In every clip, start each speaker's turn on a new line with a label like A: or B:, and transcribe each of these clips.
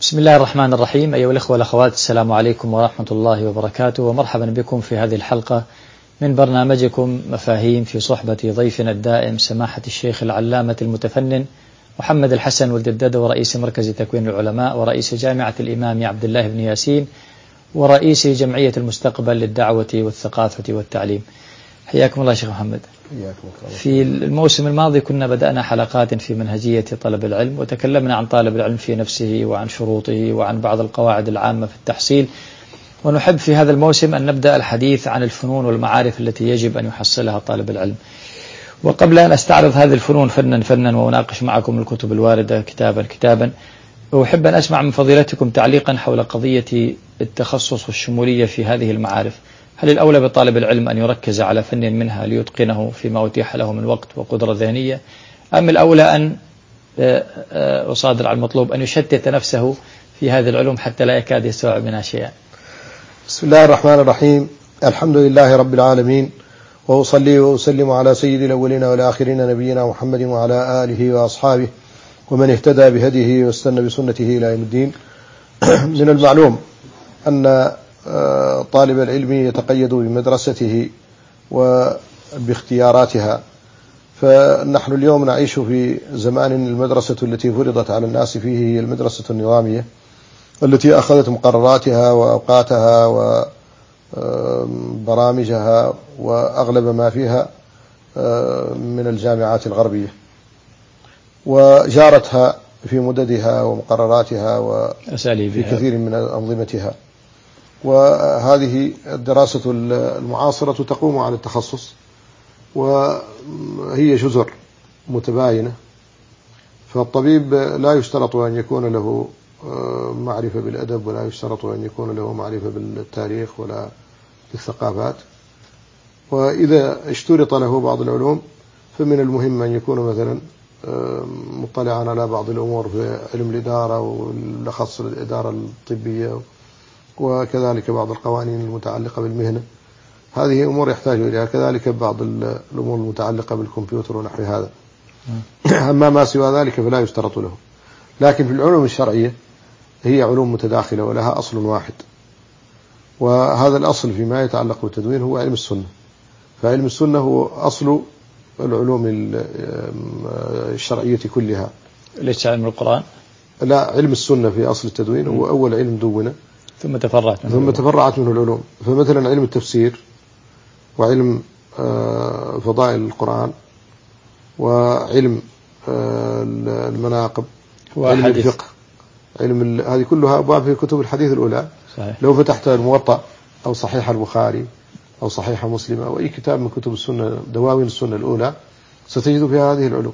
A: بسم الله الرحمن الرحيم. أيها الأخوة والأخوات، السلام عليكم ورحمة الله وبركاته، ومرحبا بكم في هذه الحلقة من برنامجكم مفاهيم في صحبة ضيفنا الدائم سماحة الشيخ العلامة المتفنن محمد الحسن ولد الددو، ورئيس مركز تكوين العلماء، ورئيس جامعة الإمام عبد الله بن ياسين، ورئيس جمعية المستقبل للدعوة والثقافة والتعليم. حياكم الله شيخ محمد. في الموسم الماضي كنا بدأنا حلقات في منهجية طلب العلم، وتكلمنا عن طالب العلم في نفسه وعن شروطه وعن بعض القواعد العامة في التحصيل، ونحب في هذا الموسم أن نبدأ الحديث عن الفنون والمعارف التي يجب أن يحصلها طالب العلم. وقبل أن أستعرض هذه الفنون فنا فنا وأناقش معكم الكتب الواردة كتابا كتابا، أحب أن أسمع من فضيلتكم تعليقا حول قضية التخصص والشمولية في هذه المعارف. هل الأولى بطالب العلم أن يركز على فن منها ليتقنه فيما أتيح له من وقت وقدرة ذهنية، أم الأولى أن أصادر على المطلوب أن يشتت نفسه في هذه العلوم حتى لا يكاد يستوعب منها شيئا؟
B: بسم الله الرحمن الرحيم. الحمد لله رب العالمين، وأصلي وأسلم على سيد الأولين والآخرين نبينا محمد وعلى آله وأصحابه ومن اهتدى بهديه واستنى بسنته إلى يوم الدين. من المعلوم أن طالب العلم يتقيد بمدرسته وباختياراتها، فنحن اليوم نعيش في زمان المدرسة التي فرضت على الناس فيه هي المدرسة النظامية التي أخذت مقرراتها وأوقاتها وبرامجها وأغلب ما فيها من الجامعات الغربية، وجارتها في مددها ومقرراتها وفي كثير من أنظمتها. وهذه الدراسة المعاصرة تقوم على التخصص، وهي جزر متباينة. فالطبيب لا يشترط أن يكون له معرفة بالأدب، ولا يشترط أن يكون له معرفة بالتاريخ ولا بالثقافات. وإذا اشترط له بعض العلوم فمن المهم أن يكون مثلا مطلعا على بعض الأمور في علم الإدارة، والأخص الإدارة الطبية، وكذلك بعض القوانين المتعلقة بالمهنة. هذه أمور يحتاج إليها، كذلك بعض الأمور المتعلقة بالكمبيوتر ونحو هذا. أما ما سوى ذلك فلا يشترط له. لكن في العلوم الشرعية هي علوم متداخلة ولها أصل واحد، وهذا الأصل فيما يتعلق بالتدوين هو علم السنة. فعلم السنة هو أصل العلوم الشرعية كلها.
A: ليس علم القرآن؟
B: لا، علم السنة في أصل التدوين هو أول علم دونه
A: ثم تفرعت
B: منه العلوم. فمثلا علم التفسير، وعلم فضائل القرآن، وعلم المناقب، وعلم الفقه، هذه كلها أبواب في كتب الحديث الأولى.
A: صحيح.
B: لو فتحت الموطأ أو صحيح البخاري أو صحيح مسلم أو أي كتاب من كتب السنة، دواوين السنة الأولى، ستجد فيها هذه العلوم.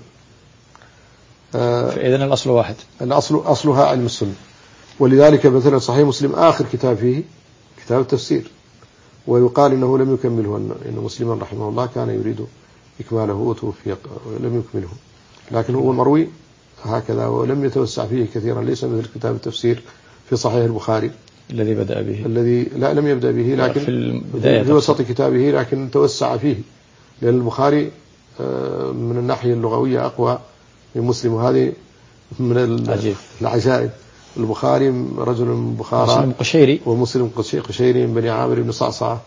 A: فإذن الأصل واحد،
B: أصلها علم السنة. ولذلك مثلا صحيح مسلم آخر كتاب فيه كتاب التفسير، ويقال إنه لم يكمله، إن مسلما رحمه الله كان يريد إكماله وتوفي ولم يكمله، لكن هو المروي هكذا، ولم يتوسع فيه كثيرا. ليس مثل كتاب التفسير في صحيح البخاري
A: الذي بدأ به،
B: لم يبدأ به، لكن في وسط كتابه، لكن توسع فيه، لأن البخاري من الناحية اللغوية أقوى من مسلم، وهذه من العجائب. البخاري رجل من بخارى، ومسلم قشيري من بني عامر بن صعصعة،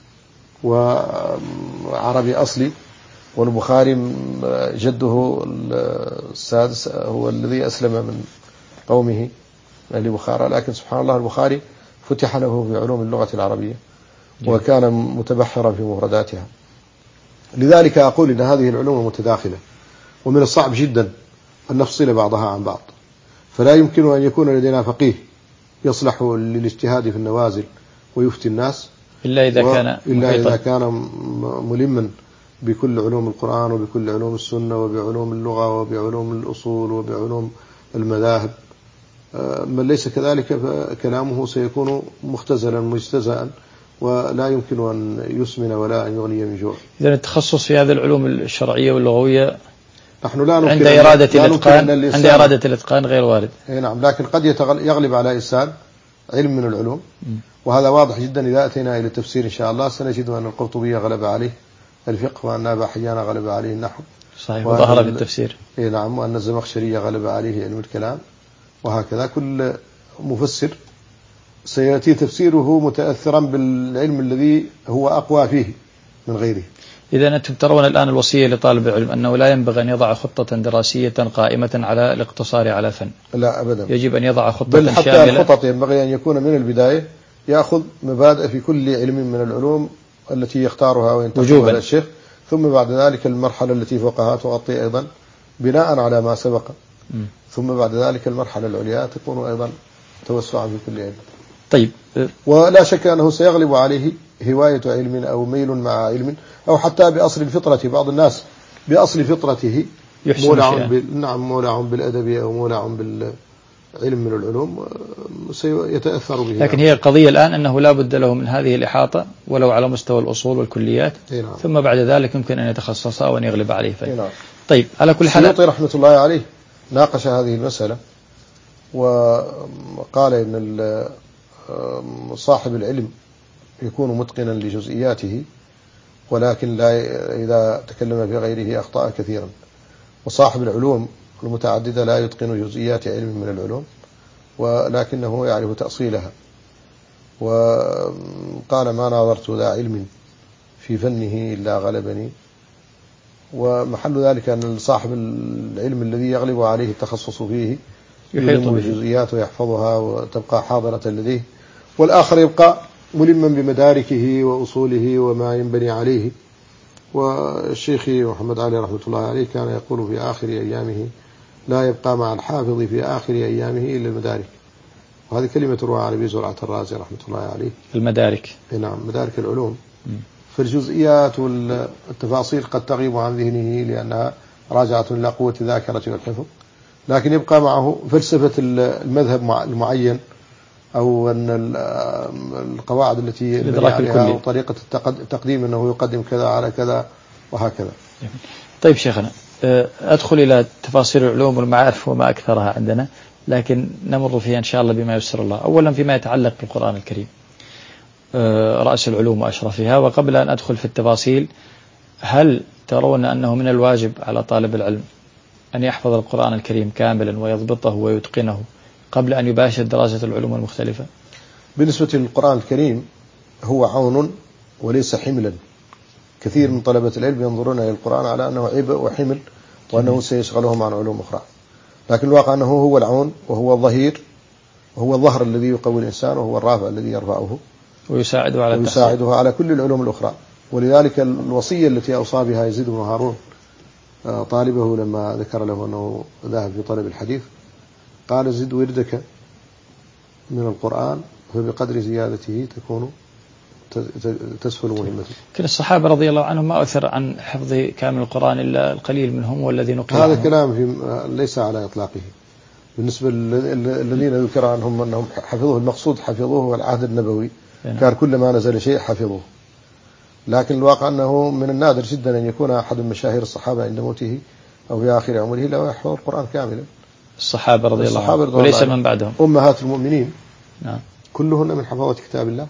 B: وعربي أصلي. والبخاري جده السادس هو الذي أسلم من قومه أهل بخارى، لكن سبحان الله البخاري فتح له في علوم اللغة العربية، وكان متبحرا في مفرداتها. لذلك أقول إن هذه العلوم متداخلة، ومن الصعب جدا أن نفصل بعضها عن بعض. فلا يمكن أن يكون لدينا فقيه يصلح للاجتهاد في النوازل ويفتي الناس
A: إلا إذا
B: كان ملما بكل علوم القرآن وبكل علوم السنة وبعلوم اللغة وبعلوم الأصول وبعلوم المذاهب. من ليس كذلك فكلامه سيكون مختزلا مجتزأ، ولا يمكن أن يسمن ولا أن يغني من جوع.
A: إذن التخصص في هذه العلوم الشرعية واللغوية
B: نحن لا
A: عند إرادة الإتقان غير وارد.
B: نعم، لكن قد يغلب على إنسان علم من العلوم، وهذا واضح جدا. إذا أتينا إلى التفسير إن شاء الله سنجد أن القرطبي غلب عليه الفقه، وأن أبا حيان غلب عليه النحو،
A: صحيح، وظهر في التفسير.
B: نعم، وأن الزمخشري غلب عليه علم الكلام، وهكذا كل مفسر سيأتي تفسيره متأثرا بالعلم الذي هو أقوى فيه من غيره.
A: إذا أنتم ترون الآن الوصية لطالب العلم أنه لا ينبغي أن يضع خطة دراسية قائمة على الاقتصار على فن.
B: لا أبدا،
A: يجب أن يضع خطة
B: بل حتى
A: شاملة.
B: الخطط ينبغي أن يكون من البداية يأخذ مبادئ في كل علم من العلوم التي يختارها وينتخبها الشيخ، ثم بعد ذلك المرحلة التي فوقها تغطي أيضا بناء على ما سبق، ثم بعد ذلك المرحلة العليا تكون أيضا توسعا في كل علم.
A: طيب،
B: ولا شك أنه سيغلب عليه هواية علم أو ميل مع علم، أو حتى بأصل الفطرة. بعض الناس بأصل فطرته مولع بالأدب أو مولع بالعلم من العلوم سيتأثر به.
A: لكن هي القضية الآن أنه لا بد له من هذه الإحاطة ولو على مستوى الأصول والكليات، ثم بعد ذلك يمكن أن يتخصص أو أن يغلب عليه فن. طيب، على كل حال
B: السيوطي رحمة الله عليه ناقش هذه المسألة وقال إن صاحب العلم يكون متقنا لجزئياته، ولكن لا إذا تكلم في غيره أخطأ كثيرا، وصاحب العلوم المتعددة لا يتقن جزئيات علم من العلوم ولكنه يعرف تأصيلها. وقال ما ناظرت ذا علم في فنه إلا غلبني. ومحل ذلك أن صاحب العلم الذي يغلب عليه التخصص فيه يلم بالجزئيات ويحفظها وتبقى حاضرة لديه، والآخر يبقى ملما بمداركه وأصوله وما ينبني عليه. والشيخ محمد علي رحمة الله عليه كان يقول في آخر أيامه لا يبقى مع الحافظ في آخر أيامه إلا المدارك، وهذه كلمة روى عن أبي زرعة الرازي رحمة الله عليه.
A: المدارك،
B: نعم، مدارك العلوم. فالجزئيات والتفاصيل قد تغيب عن ذهنه لأنها راجعة إلى قوة الذاكرة والحفظ، لكن يبقى معه فلسفة المذهب المعين أو أن القواعد التي يبني عليها وطريقة التقديم أنه يقدم كذا على كذا وهكذا.
A: طيب شيخنا، أدخل إلى تفاصيل العلوم والمعارف وما أكثرها عندنا، لكن نمر فيها إن شاء الله بما يسر الله. أولا فيما يتعلق بالقرآن الكريم، رأس العلوم وأشرفها، وقبل أن أدخل في التفاصيل، هل ترون أنه من الواجب على طالب العلم أن يحفظ القرآن الكريم كاملا ويضبطه ويتقنه قبل أن يباشر دراسة العلوم المختلفة؟
B: بالنسبة للقرآن الكريم هو عون وليس حملا. كثير من طلبة العلم ينظرون إلى القرآن على أنه عبء وحمل وأنه سيشغلهم عن علوم أخرى، لكن الواقع أنه هو العون وهو الظهير وهو الظهر الذي يقوي الإنسان وهو الرافع الذي يرفعه ويساعده على كل العلوم الأخرى. ولذلك الوصية التي أوصى بها يزيد بن هارون طالبه لما ذكر له أنه ذهب في طلب الحديث قال زد وردك من القرآن فبقدر زيادته تكون تسهل مهمته.
A: كان الصحابة رضي الله عنهم ما أثر عن حفظ كامل القرآن إلا القليل منهم والذي نقل
B: هذا كلام ليس على إطلاقه. بالنسبة الذين ذكر عنهم أنهم حفظوه، المقصود حفظوه والعهد النبوي كان كل ما نزل شيء حفظوه، لكن الواقع أنه من النادر جدا أن يكون أحد من مشاهير الصحابة عند موته أو في آخر عمره لا يحفظ القرآن كاملا.
A: الصحابة رضي الله عنهم وليس من بعدهم.
B: أمهات المؤمنين
A: نعم
B: كلهن من حفظة كتاب الله،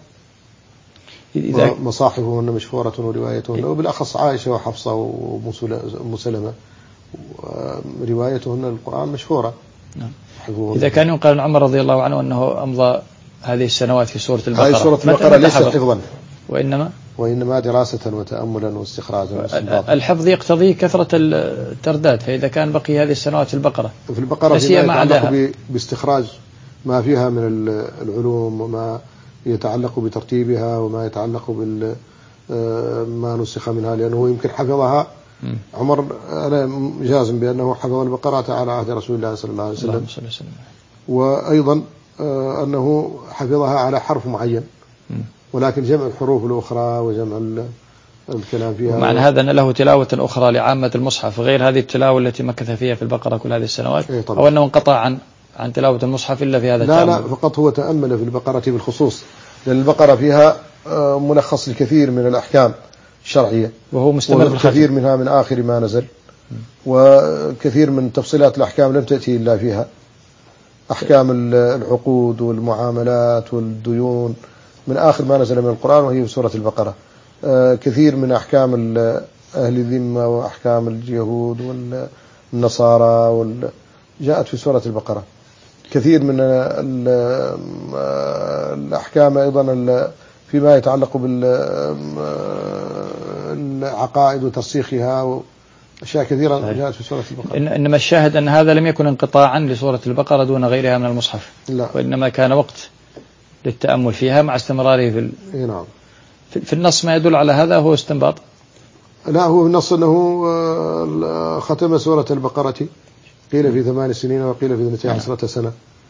B: مصاحفهن مشهورة وروايتهن، وبالأخص عائشة وحفصة وأم سلمة روايتهن القرآن مشهورة.
A: نعم. إذا كان ينقل عن عمر رضي الله عنه أنه أمضى هذه السنوات في سورة البقرة،
B: هذه سورة البقرة ليست حفظا
A: وإنما
B: دراسة وتأملا واستخراجا.
A: الحفظ يقتضي كثرة الترداد، فإذا كان بقي هذه السنوات في البقرة
B: فيما يتعلق باستخراج ما فيها من العلوم وما يتعلق بترتيبها وما يتعلق ما نسخ منها، لأنه يمكن حفظها عمر أنا جازم بأنه حفظ البقرة على عهد رسول الله صلى الله عليه وسلم، وأيضا أنه حفظها على حرف معين، ولكن جمع الحروف الأخرى وجمع الكلام فيها.
A: معنى هذا أن له تلاوة أخرى لعامة المصحف غير هذه التلاوة التي مكث فيها في البقرة كل هذه السنوات، أو أنه انقطع عن تلاوة المصحف إلا في هذا التأمل؟
B: لا فقط هو تأمل في البقرة بالخصوص، لأن البقرة فيها ملخص الكثير من الأحكام الشرعية،
A: وهو مستمر في
B: كثير منها من آخر ما نزل، وكثير من تفصيلات الأحكام لم تأتي إلا فيها. أحكام العقود والمعاملات والديون من آخر ما نزل من القرآن وهي في سورة البقرة. كثير من أحكام أهل الذمة وأحكام اليهود والنصارى جاءت في سورة البقرة. كثير من الأحكام أيضا فيما يتعلق بالعقائد وترسيخها، أشياء كثيرة جاءت في سورة البقرة.
A: إنما الشاهد أن هذا لم يكن انقطاعا لسورة البقرة دون غيرها من المصحف،
B: لا.
A: وإنما كان وقت للتأمل فيها مع استمراره
B: نعم.
A: في النص. ما يدل على هذا هو استنباط.
B: لا، هو النص أنه ختم سورة البقرة قيل في 8 سنين وقيل في 12 سنة،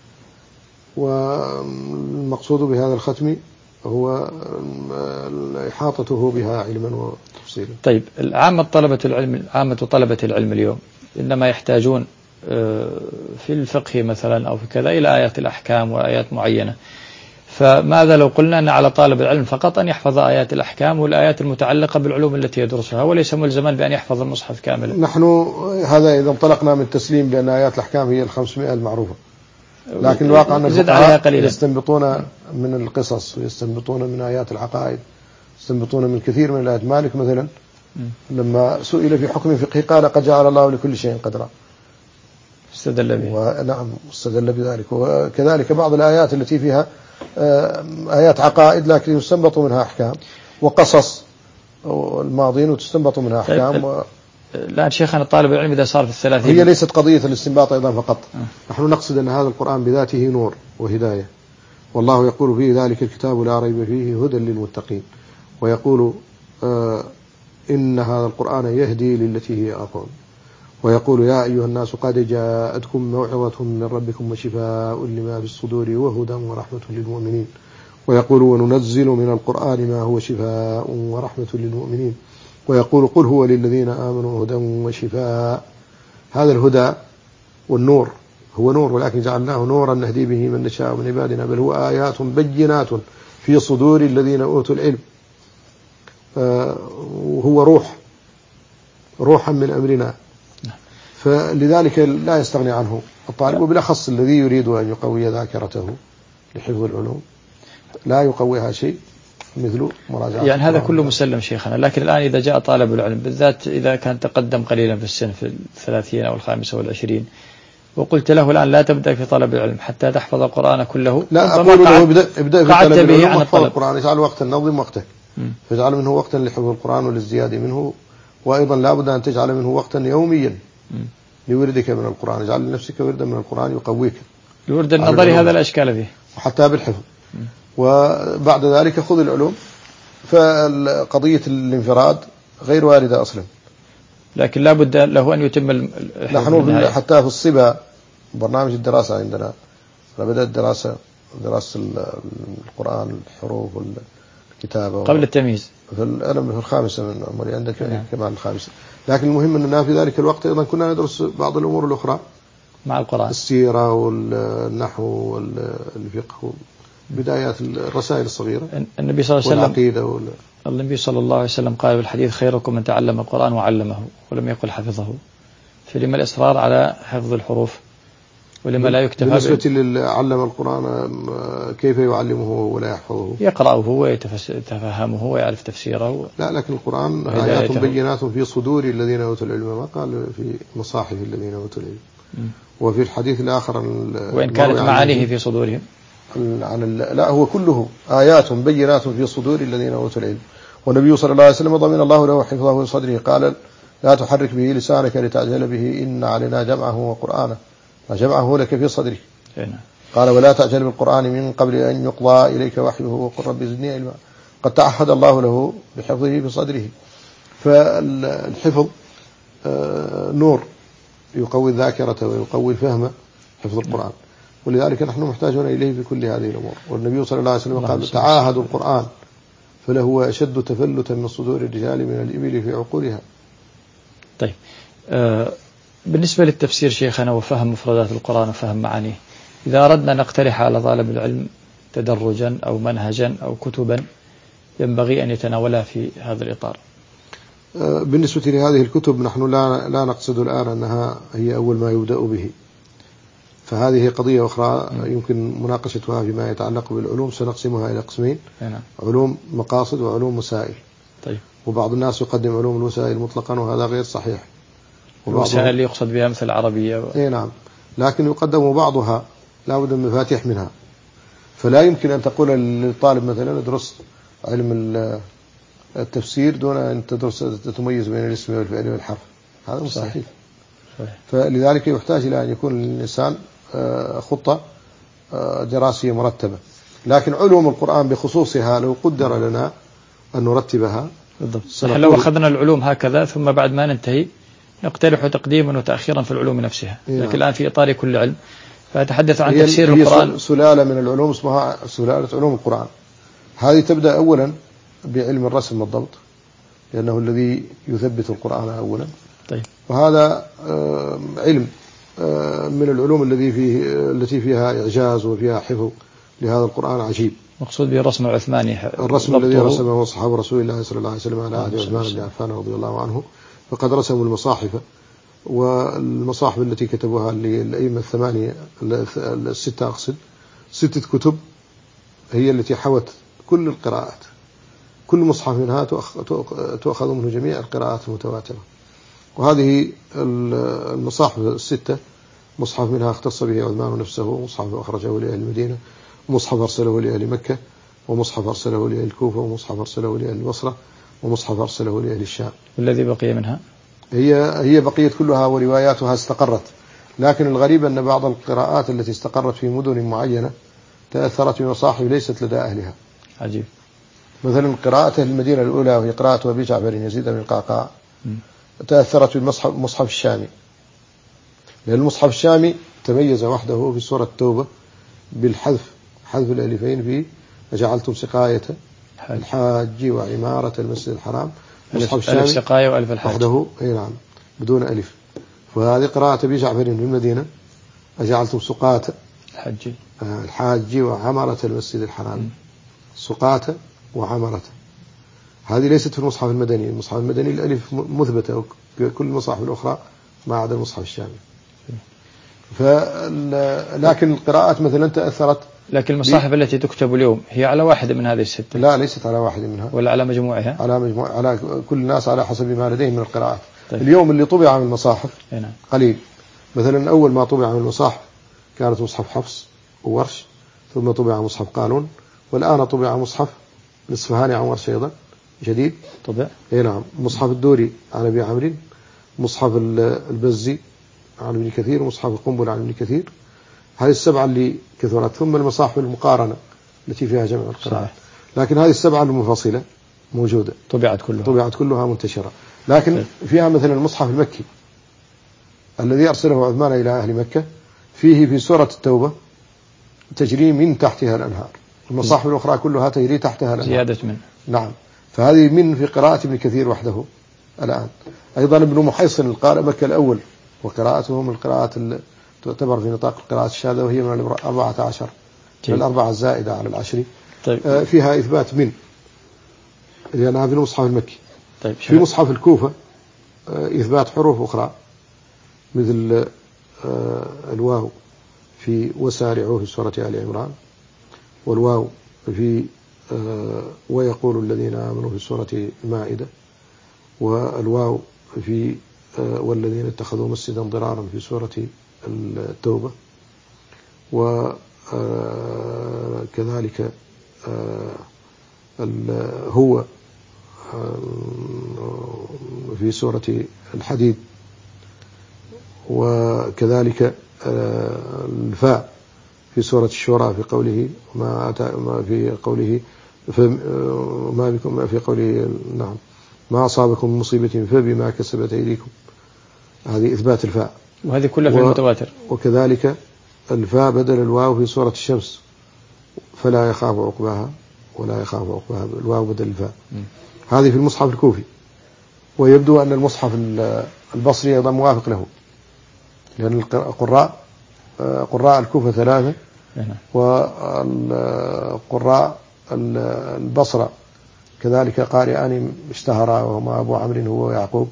B: والمقصود بهذا الختم هو إحاطته بها علما وتفصيلا.
A: طيب، عامة طلبة العلم اليوم إنما يحتاجون في الفقه مثلا أو في كذا إلى آيات الأحكام وآيات معينة، فماذا لو قلنا أن على طالب العلم فقط أن يحفظ آيات الأحكام والآيات المتعلقة بالعلوم التي يدرسها وليس ملزما بأن يحفظ المصحف كاملا؟
B: نحن هذا إذا انطلقنا من تسليم بأن آيات الأحكام هي 500 المعروفة، لكن الواقع أن الفقهاء يستنبطون من القصص ويستنبطون من آيات العقائد، يستنبطون من كثير من الآيات. مالك مثلا لما سئل في حكم فقهي قال قد جعل الله لكل شيء قدرا،
A: استدل به.
B: ونعم استدل بذلك. وكذلك بعض الآيات التي فيها آيات عقائد لكن يستنبط منها أحكام، وقصص الماضين وتستنبط منها أحكام.
A: الآن شيخنا طالب العلم إذا صار في 30
B: هي ليست قضية الاستنباط أيضا فقط. نحن نقصد أن هذا القرآن بذاته نور وهداية، والله يقول فيه ذلك الكتاب لا ريب فيه هدى للمتقين، ويقول إن هذا القرآن يهدي للتي هي أقوم، ويقول يا أيها الناس قد جاءتكم موعظة من ربكم وشفاء لما في الصدور وهدى ورحمة للمؤمنين، ويقول وننزل من القرآن ما هو شفاء ورحمة للمؤمنين، ويقول قل هو للذين آمنوا هدى وشفاء. هذا الهدى والنور هو نور، ولكن جعلناه نورا نهدي به من نشاء من عبادنا، بل هو آيات بينات في صدور الذين أوتوا العلم، وهو روحا من أمرنا، فلذلك لا يستغني عنه الطالب، وبالأخص الذي يريد أن يقوي ذاكرته لحفظ العلوم لا يقويها شيء مثل مراجعة.
A: يعني هذا كله مسلم شيخنا، لكن الآن إذا جاء طالب العلم بالذات إذا كان تقدم قليلا في السن في 30 أو 25 وقلت له الآن لا تبدأ في طلب العلم حتى تحفظ القرآن كله،
B: لا أقول له ابدأ في طلب العلم واحفظ القرآن، اجعل وقتا، نظم وقتك، فاجعل منه وقتا لحفظ القرآن وللزيادة منه، وأيضا لا بد أن تجعل منه وقتا يوميا لوردك من القرآن، اجعل لنفسك وردا من القرآن يقويك.
A: الورد النظري هذا لا إشكال فيه،
B: وحتى بالحفظ. وبعد ذلك خذ العلوم، فقضية الانفراد غير واردة أصلا،
A: لكن لا بد له أن يتم
B: نحن حتى في الصبا برنامج الدراسة عندنا بدأت دراسة القرآن، الحروف والكتابة
A: قبل التمييز.
B: أنا في الخامسة من عمري، عندك كمان الخامسة، لكن المهم أننا في ذلك الوقت أيضا كنا ندرس بعض الأمور الأخرى مع القرآن، السيرة والنحو والفقه، بدايات الرسائل الصغيرة،
A: النبي صلى الله عليه وسلم
B: والعقيدة
A: النبي صلى الله عليه وسلم قال في الحديث خيركم من تعلم القرآن وعلمه، ولم يقل حفظه، فلما الإصرار على حفظ الحروف ولما لا يكتفى
B: بالنسبة للعلم القرآن كيف يعلمه ولا يحفظه؟
A: يقرأه ويتفهمه ويعرف تفسيره.
B: لا، لكن القرآن آيات بينات في صدور الذين أوتوا العلم، ما قال في مصاحف الذين أوتوا العلم. وفي الحديث الآخر
A: وإن كانت معانيه في صدورهم
B: لا، هو كله آيات بينات في صدور الذين أوتوا العلم. والنبي صلى الله عليه وسلم ضمن الله له حفظه في صدره، قال لا تحرك به لسانك لتعجل به إن علينا جمعه وقرآنه، فجمعه لك في صدره. قال ولا تعجل بالقرآن من قبل أن يقضى إليك وحيه وقل رب زدني علما، قد تعهد الله له بحفظه في صدره. فالحفظ نور يقوي الذاكرة ويقوي الفهم، حفظ القرآن، ولذلك نحن محتاجون إليه في كل هذه الأمور. والنبي صلى الله عليه وسلم قال تعاهدوا القرآن فلهو أشد تفلتا من صدور الرجال من الإبل في عقولها.
A: طيب، بالنسبة للتفسير شيخنا وفهم مفردات القرآن وفهم معانيه، إذا أردنا نقترح على طالب العلم تدرجا أو منهجا أو كتبا ينبغي أن يتناولها في هذا الإطار؟
B: بالنسبة لهذه الكتب نحن لا نقصد الآن أنها هي أول ما يبدأ به، فهذه قضية أخرى يمكن مناقشتها فيما يتعلق بالعلوم، سنقسمها إلى قسمين، علوم مقاصد وعلوم مسائل.
A: طيب.
B: وبعض الناس يقدم علوم الوسائل مطلقا وهذا غير صحيح.
A: الوسائل اللي يقصد بها مثل العربية
B: نعم، لكن يقدم بعضها لا بد من مفاتيح منها. فلا يمكن أن تقول للطالب مثلا ادرس علم التفسير دون أن تميز بين الاسم والفعل والحرف، هذا مستحيل. فلذلك يحتاج إلى أن يكون للإنسان خطة دراسية مرتبة. لكن علوم القرآن بخصوصها لو قدر لنا أن نرتبها
A: بالضبط. نحن لو أخذنا العلوم هكذا ثم بعد ما ننتهي نقترح تقديما وتأخيرا في العلوم نفسها، لكن الآن في إطار كل علم. فأتحدث عن تفسير القرآن.
B: سلالة من العلوم اسمها سلالة علوم القرآن. هذه تبدأ أولا بعلم الرسم والضبط، لأنه الذي يثبت القرآن أولا.
A: طيب.
B: وهذا علم من العلوم التي فيها إعجاز وفيها حفظ لهذا القرآن عجيب.
A: مقصود به الرسم العثماني،
B: الرسم الذي رسمه أصحاب رسول الله صلى الله عليه وسلم على عهد عثمان بن عفان رضي الله عنه. فقد رسموا المصاحف، والمصاحف التي كتبوها للأئمة الثمانية الستة أقصد 6 كتب هي التي حوت كل القراءات، كل مصحف منها تؤخذ منه جميع القراءات المتواترة. وهذه المصاحف 6 مصحف منها اختص به عثمان نفسه، مصحف أخرجه لأهل المدينة، ومصحف أرسله لأهل مكة، ومصحف أرسله لأهل الكوفة، ومصحف أرسله لأهل البصرة، ومصحف أرسله لأهل الشام.
A: والذي بقي منها
B: هي بقية كلها ورواياتها استقرت. لكن الغريب أن بعض القراءات التي استقرت في مدن معينة تأثرت بمصاحف ليست لدى أهلها.
A: عجيب.
B: مثلا قراءة المدينة الأولى وهي قراءة أبي جعفر يزيد بن القعقاع تأثرت بالمصحف الشامي، لأن المصحف الشامي تميز وحده في سورة التوبة بالحذف، حذف الألفين في وجعلتم سقاية الحاج وعمارة المسجد الحرام. المصحف الشامي
A: ألف سقاية وألف الحاج
B: وحده، أي نعم، بدون ألف. وهذه قراءة أبي جعفر في المدينة وجعلتم سقاة الحاج وعمارة المسجد الحرام، سقاة وعمارة. هذه ليست في المصحف المدني. المصحف المدني الألف مثبتة كل المصاحف الأخرى ما عدا المصحف الشامي. لكن القراءات مثلا تأثرت.
A: لكن المصاحف التي تكتب اليوم هي على واحدة من هذه ال6؟
B: لا، ليست على واحدة منها،
A: ولا على مجموعها؟
B: على كل الناس على حسب ما لديهم من القراءات. طيب. اليوم اللي طبع من المصاحف قليل. مثلا أول ما طبع من المصاحف كانت مصحف حفص وورش، ثم طبع مصحف قانون، والآن طبع مصحف الإصفهاني عن ورش أيضا جديد
A: طبع.
B: اي نعم. مصحف الدوري عن أبي عمرو، مصحف البزي عن ابن كثير، ومصحف القنبل عن ابن كثير. هذه السبعة اللي كثرت. ثم المصاحف المقارنة التي فيها جمع القراءات. لكن هذه السبعة المنفصلة موجودة، طبعت كلها منتشرة. لكن فيها مثلا المصحف المكي الذي أرسله عثمان إلى أهل مكة، فيه في سورة التوبة تجري من تحتها الأنهار. المصاحف الأخرى كلها تجري تحتها الأنهار
A: زيادة من.
B: نعم. فهذه من في قراءة ابن كثير وحده الآن. أيضا ابن محيصن القارئ مكة الأول، وقراءته من القراءات تعتبر في نطاق القراءات الشاذة، وهي من 14 من 4 الزائدة على 10. طيب. فيها إثبات من، لأنها في المصحف المكي.
A: طيب.
B: في مصحف الكوفة إثبات حروف أخرى مثل الواو في وسارعوا في سورة آل عمران، والواو في ويقول الذين آمنوا في سورة المائدة، والواو في والذين اتخذوا مسجدا ضرارا في سورة التوبة، وكذلك هو في سورة الحديد، وكذلك الفاء في سورة الشورى في قوله ما في قوله ما بكم في قوله نعم ما أصابكم من مصيبة فبما كسبت أيديكم. هذه إثبات الفاء،
A: وهذه كلها في المتواتر.
B: وكذلك الفاء بدل الواو في سورة الشمس فلا يخاف عقباها ولا يخاف عقباها، الواو بدل الفاء. هذه في المصحف الكوفي. ويبدو أن المصحف البصري أيضا موافق له، لأن قراء الكوفة 3، وقراء البصرة كذلك قارئان اشتهرا، وهما أبو عمرو هو يعقوب،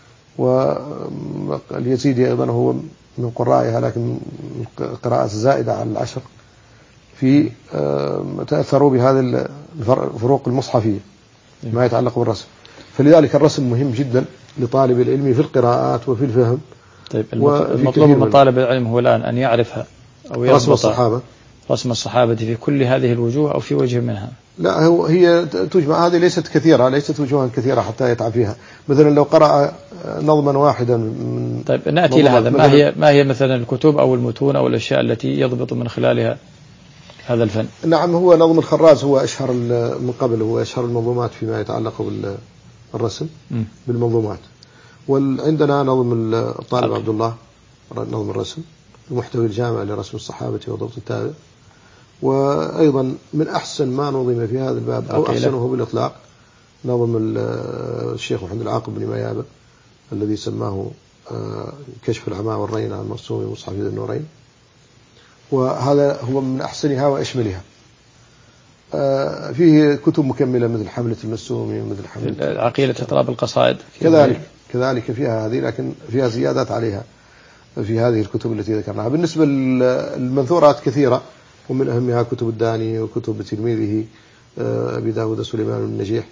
B: واليزيدي أيضا هو من قرائها لكن قراءة زائدة على 10. في تأثروا بهذا الفروق المصحفية ما يتعلق بالرسم. فلذلك الرسم مهم جدا لطالب العلم في القراءات وفي الفهم.
A: طيب، المطلوب من طالب العلم هو الآن أن يعرف أو
B: رسم الصحابة،
A: رسم الصحابة في كل هذه الوجوه أو في وجه منها؟
B: لا، هي تجمع، هذه ليست كثيرة، ليست وجوها كثيرة حتى يتعب فيها. مثلا لو قرأ نظما واحدا من
A: طيب نأتي إلى هذا. ما هي مثلا الكتب أو المتون أو الأشياء التي يضبط من خلالها هذا الفن؟
B: نعم، هو نظم الخراز هو أشهر من قبل، هو أشهر المنظومات فيما يتعلق بالرسم بالمنظومات. وعندنا نظم الطالب عبد الله، نظم الرسم المحتوي الجامع لرسم الصحابة وضبط التابع. وأيضا من أحسن ما نظم في هذا الباب أو أحسنه بالإطلاق نظم الشيخ محمد العاقب بن ميابة الذي سماه كشف العمى والرين عن مرسوم مصحف ذي النورين، وهذا هو من أحسنها وأشملها. فيه كتب مكملة مثل حملة المسومي ومثل حملة
A: عقيلة تراب القصائد
B: كذلك فيها هذه، لكن فيها زيادات عليها في هذه الكتب التي ذكرناها. بالنسبة للمنثورات كثيرة، ومن أهمها كتب الداني وكتب تلميذه أبي داود سليمان بن النجيح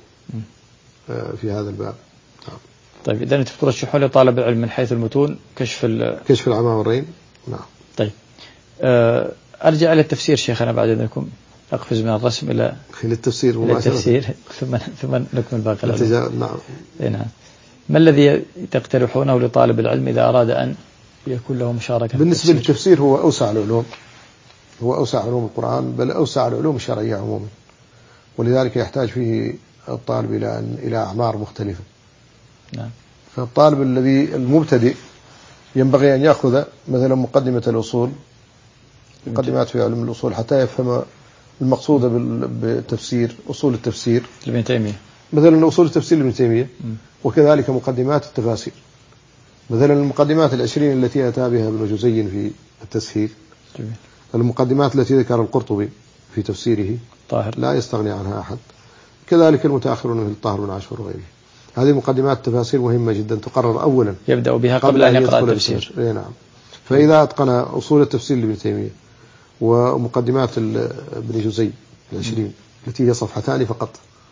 B: في هذا الباب.
A: طيب إذا أنتم ترشحون لطالب العلم من حيث المتون
B: كشف العمى والرين. نعم.
A: طيب أرجع إلى التفسير شيخنا بعد أنكم أقفز من الرسم إلى التفسير ثم نكمل باقي العلوم. نعم. ما الذي تقترحونه لطالب العلم إذا أراد أن يكون له مشاركة؟
B: بالنسبة للتفسير هو أوسع العلوم، هو أوسع علوم القرآن، بل أوسع العلوم الشرعية عموما، ولذلك يحتاج فيه الطالب إلى أعمار مختلفة.
A: نعم.
B: فالطالب المبتدئ ينبغي أن يأخذ مثلا مقدمة الأصول، مقدمات في علم الأصول حتى يفهم المقصود بالتفسير، أصول التفسير
A: لابن تيمية،
B: مثلا أصول التفسير لابن تيمية، وكذلك مقدمات التفاسير، مثلا المقدمات 20 التي أتى بها ابن جزي في التسهيل، المقدمات التي ذكر القرطبي في تفسيره
A: طاهر
B: لا يستغني عنها أحد، كذلك المتأخرون مثل طاهر بن عاشور وغيره. هذه مقدمات التفاسير مهمة جدا، تقرر أولا،
A: يبدأ بها قبل أن يقرأ التفسير.
B: نعم. فإذا أتقن أصول التفسير لابن تيمية ومقدمات ابن جزي 20 التي هي صفحتان فقط،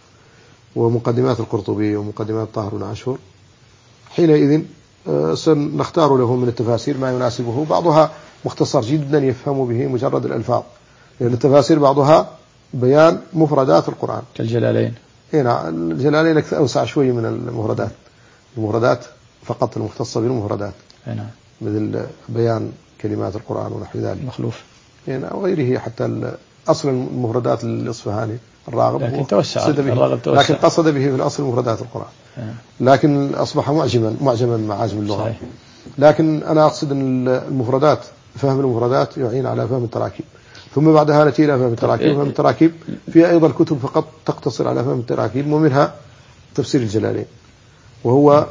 B: ومقدمات القرطبي ومقدمات طاهر بن عاشور، حينئذ سنختار له من التفاسير ما يناسبه. بعضها مختصر جدا يفهم به مجرد الألفاظ، لأن التفاسير بعضها بيان مفردات القرآن
A: كالجلالين.
B: هنا الجلالين أوسع شوي من المفردات فقط المختصة بالمفردات، مثل بيان كلمات القرآن ونحو ذلك،
A: مخلوف
B: هنا وغيره. حتى أصل المفردات الإصفهاني الراغب
A: لكن توسع،
B: لكن قصد به في الأصل مفردات القرآن، لكن أصبح معجما مع عجم اللغة
A: صحيح.
B: لكن أنا أقصد أن المفردات، فهم المفردات يعين على فهم التراكيب، ثم بعدها نأتي إلى فهم التراكيب. فهم التراكيب فيها أيضا كتب فقط تقتصر على فهم التراكيب، ومنها تفسير الجلالين، وهو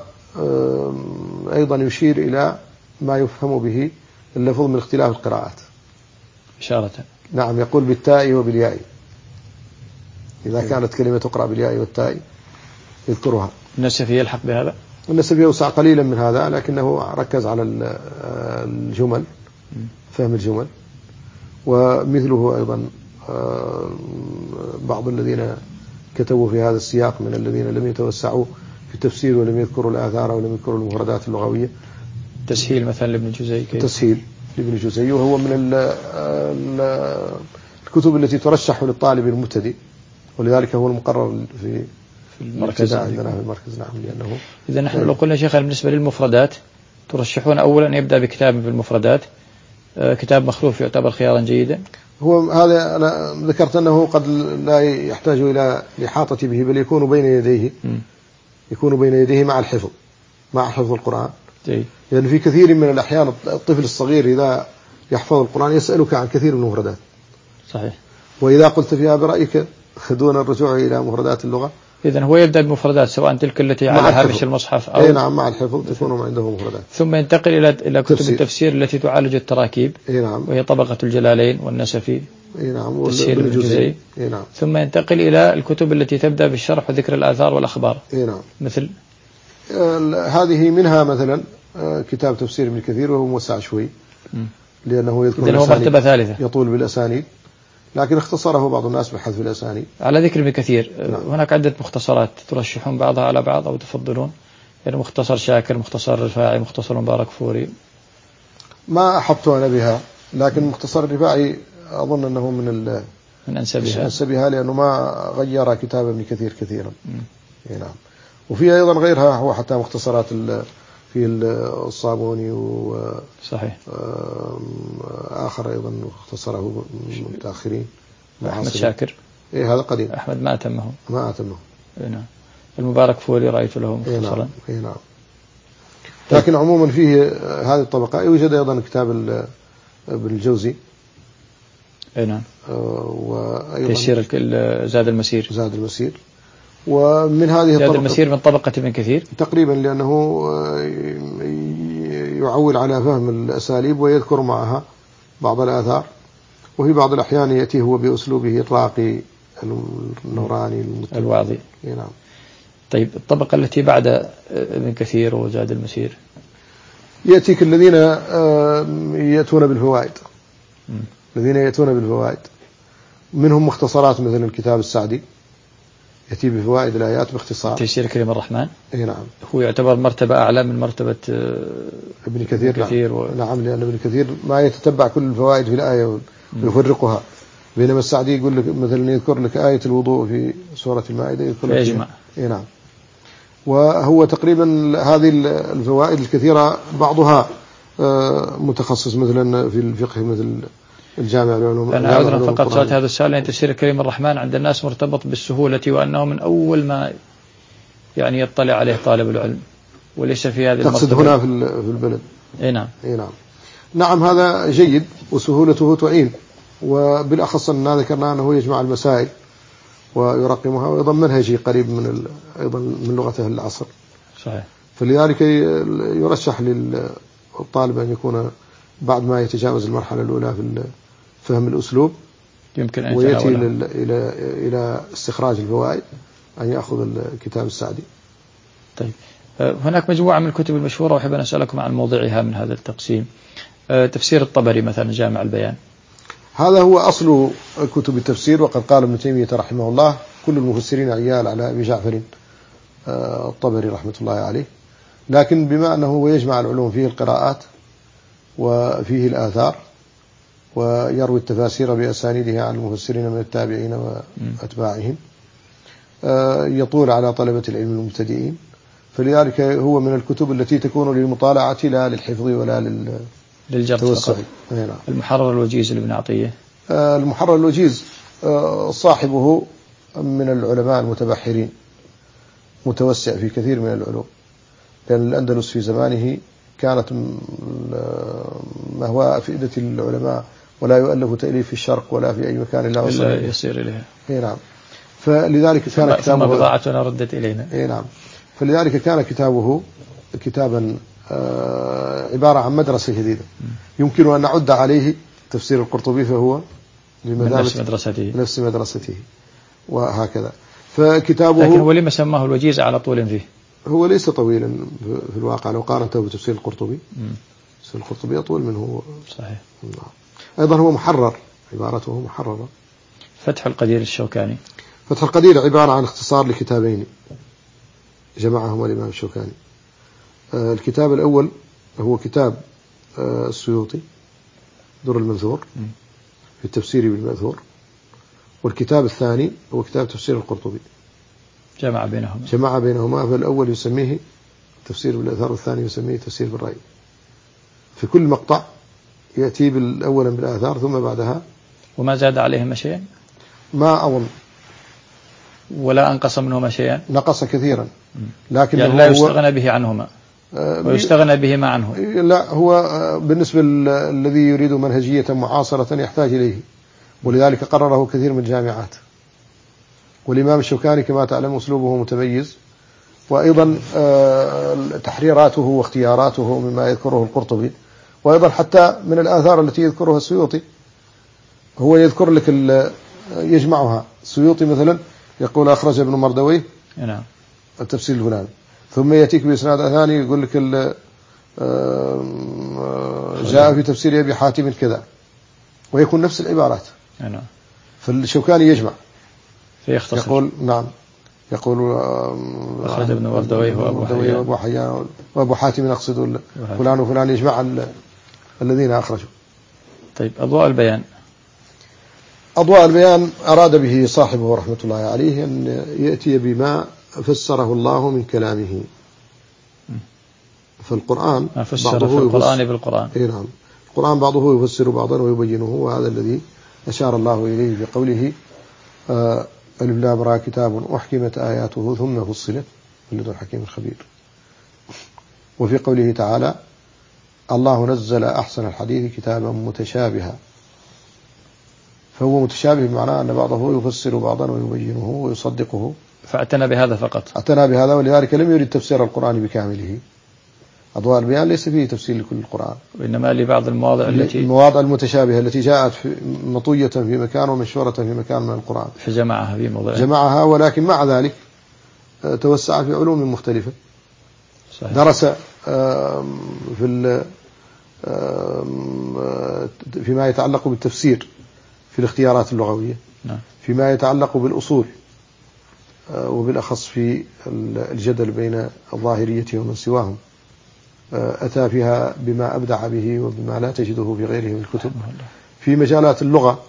B: أيضا يشير إلى ما يفهم به اللفظ من اختلاف القراءات
A: إشارة.
B: نعم، يقول بالتاء وبالياء، إذا كانت كلمة تقرأ بالياء والتاء يذكرها.
A: النسفي يلحق بهذا؟
B: النسفي يوسع قليلا من هذا، لكنه ركز على الجمل، فهم الجمل. ومثله أيضا بعض الذين كتبوا في هذا السياق من الذين لم يتوسعوا في التفسير ولم يذكروا الآثار ولم يذكروا المفردات اللغوية.
A: تسهيل مثلا لابن جزي،
B: تسهيل لابن جزي، وهو من الكتب التي ترشح للطالب المبتدئ، ولذلك هو المقرر في
A: المركز
B: عندنا في المركز. نعم. لأنه
A: إذا نحن لو قلنا شيخ بالنسبة للمفردات ترشحون أولا أن يبدأ بكتاب في المفردات، كتاب مخلوف يعتبر خيارا جيدا.
B: هو هذا أنا ذكرت أنه قد لا يحتاج إلى الإحاطة به، بل يكون بين يديه مع الحفظ، مع حفظ القرآن.
A: لأن
B: يعني في كثير من الأحيان الطفل الصغير إذا يحفظ القرآن يسألك عن كثير من المفردات.
A: صحيح.
B: وإذا قلت فيها برأيك دون الرجوع إلى مفردات اللغة،
A: إذن هو يبدأ بمفردات سواء تلك التي على هامش المصحف أو
B: نعم مع الحفظ تكون عنده مفردات،
A: ثم ينتقل إلى كتب التفسير التي تعالج التراكيب،
B: نعم،
A: وهي طبقة الجلالين والنسفي،
B: نعم،
A: تسهيل الجزئي،
B: نعم.
A: ثم ينتقل إلى الكتب التي تبدأ بالشرح وذكر الآثار والأخبار،
B: نعم.
A: مثل
B: هذه منها مثلا كتاب تفسير ابن كثير، وهو موسع شوي لأنه يذكر
A: مرتبة ثالثة
B: يطول بالأسانيد، لكن اختصره بعض الناس بحذف الأسانيد.
A: على ذكر ابن كثير، هناك عدة مختصرات ترشحون بعضها على بعض أو تفضلون؟ يعني مختصر شاكر، مختصر رفاعي، مختصر مبارك فوري.
B: ما أحبت أنا بها لكن مختصر الرفاعي أظن أنه من أنسبها لأنه ما غير كتاب ابن كثير كثيرا. نعم. وفي أيضا غيرها، هو حتى مختصرات في الصابوني
A: صحيح.
B: آخر أيضا اختصره متأخرين.
A: أحمد شاكر.
B: هذا قديم.
A: أحمد ما أتمه.
B: نعم.
A: المبارك فوري رأيت له مختصرا.
B: نعم. لكن عموما فيه هذه الطبقة. يوجد أيضا كتاب ابن الجوزي.
A: نعم. تيسير زاد المسير.
B: ومن هذه
A: زاد المسير من طبقة ابن كثير
B: تقريبا، لأنه يعول على فهم الأساليب ويذكر معها بعض الآثار، وفي بعض الأحيان يأتي هو بأسلوبه الراقي النوراني
A: الواضي.
B: نعم.
A: طيب الطبقة التي بعد ابن كثير وزاد المسير
B: يأتيك الذين يأتون بالفوائد. منهم مختصرات مثل الكتاب السعدي يأتي بفوائد الآيات باختصار.
A: تيسير كريم الرحمن.
B: نعم.
A: هو يعتبر مرتبة أعلى من مرتبة
B: ابن كثير. نعم. لأن ابن كثير ما يتتبع كل الفوائد في الآية ويفرقها، بينما السعدي يقول لك مثلا يذكر لك آية الوضوء في سورة المائدة يذكر لك
A: يجمع.
B: نعم. وهو تقريبا هذه الفوائد الكثيرة بعضها متخصص مثلا في الفقه مثل الجامع العلوم.
A: أنا عذرا فقط سألت هذا السؤال لأن تفسير كريم الرحمن عند الناس مرتبط بالسهولة، وأنه من أول ما يعني يطلع عليه طالب العلم، وليس في هذه المرتبة.
B: تقصد هنا في البلد. نعم. هذا جيد وسهولته تعين، وبالأخص أننا ذكرنا أنه يجمع المسائل ويرقمها، وأيضا منهجي قريب أيضا من لغة أهل العصر.
A: صحيح.
B: فلذلك يرشح للطالب أن يكون بعد ما يتجاوز المرحلة الأولى في فهم الأسلوب
A: يمكن أن
B: ويأتي إلى استخراج الفوائد أن يأخذ الكتاب السعدي.
A: طيب هناك مجموعة من الكتب المشهورة، وأحب أن أسألكم عن موضعها من هذا التقسيم. تفسير الطبري مثلا جامع البيان،
B: هذا هو أصل كتب التفسير. وقد قال ابن تيمية رحمه الله كل المفسرين عيال على أبي جعفر الطبري رحمة الله عليه، لكن بما أنه يجمع العلوم فيه القراءات وفيه الآثار ويروي التفاسير بأسانيدها عن المفسرين من التابعين وأتباعهم، يطول على طلبة العلم المبتدئين، فلذلك هو من الكتب التي تكون للمطالعة لا للحفظ ولا للتوسع.
A: المحرر الوجيز لابن عطية.
B: المحرر الوجيز صاحبه من العلماء المتبحرين، متوسع في كثير من العلوم، لأن الأندلس في زمانه كانت مهواء أفئدة العلماء، ولا يؤلف تأليف في الشرق ولا في أي مكان إلا
A: يصير إليها.
B: نعم. فلذلك كان كتابه
A: بضاعتنا ردت إلينا.
B: نعم. فلذلك كان كتابه كتابا عبارة عن مدرسة جديدة. يمكن أن نعد عليه تفسير القرطبي، فهو نفس مدرسته وهكذا. فكتابه
A: لكن هو لما سماه الوجيز على طول فيه؟
B: هو ليس طويلا في الواقع لو قارنته بتفسير القرطبي. تفسير القرطبي أطول منه.
A: صحيح.
B: أيضا هو محرر، عبارته محررة.
A: فتح القدير الشوكاني.
B: فتح القدير عبارة عن اختصار لكتابين جمعهما الإمام الشوكاني. الكتاب الأول هو كتاب السيوطي در المنثور في التفسير بالمأثور، والكتاب الثاني هو كتاب تفسير القرطبي. جمع بينهما. فالأول يسميه تفسير بالأثار والثاني يسميه تفسير بالرأي. في كل مقطع يأتي بالأول بالآثار ثم بعدها.
A: وما زاد عليهما شيئا؟
B: ما أظن.
A: ولا أنقص منهما شيئا؟
B: نقص كثيرا، لكن
A: يعني لا يستغنى به عنهما ويستغنى بهما عنه.
B: لا، هو بالنسبة الذي يريد منهجية معاصرة يحتاج إليه، ولذلك قرره كثير من الجامعات. والإمام الشوكاني كما تعلم أسلوبه متميز، وأيضا تحريراته واختياراته مما يذكره القرطبي، وأيضا حتى من الآثار التي يذكرها السيوطي هو يذكر لك يجمعها. السيوطي مثلا يقول أخرج ابن مردويه التفسير الفلاني، ثم يأتيك بإسناد ثاني يقول لك جاء في تفسير أبي حاتم كذا، ويكون نفس العبارات. فالشوكاني يجمع
A: فيختصر.
B: يقول نعم، يقول
A: أخرج ابن مردويه
B: وأبو حيان وأبو حاتم أقصد فلان وفلان، يجمع الذين أخرجوا.
A: طيب أضواء البيان.
B: أضواء البيان أراد به صاحبه رحمة الله عليه أن يأتي بما فسره الله من كلامه. فالقرآن
A: فسر في القرآن بالقرآن.
B: نعم، القرآن بعضه يفسر بعضا ويبينه، وهذا الذي أشار الله إليه بقوله ألف لام را كتاب أحكمت آياته ثم فصلت من لدن حكيم خبير. وفي قوله تعالى الله نزل أحسن الحديث كتابا متشابها، فهو متشابه بمعنى أن بعضه يفسر بعضا ويبينه ويصدقه،
A: فأتنا بهذا فقط،
B: أتنا بهذا، ولذلك لم يرد تفسير القرآن بكامله. أضواء البيان ليس فيه تفسير لكل القرآن،
A: وإنما لبعض
B: المواضع المتشابهة التي جاءت مطوية في مكان ومشورة في مكان من القرآن،
A: فجمعها في موضع،
B: جمعها، ولكن مع ذلك توسع في علوم مختلفة.
A: صحيح.
B: درس فيما يتعلق بالتفسير في الاختيارات اللغوية، فيما يتعلق بالأصول، وبالأخص في الجدل بين الظاهرية ومن سواهم، أتى فيها بما أبدع به وبما لا تجده في غيره من الكتب. في مجالات اللغة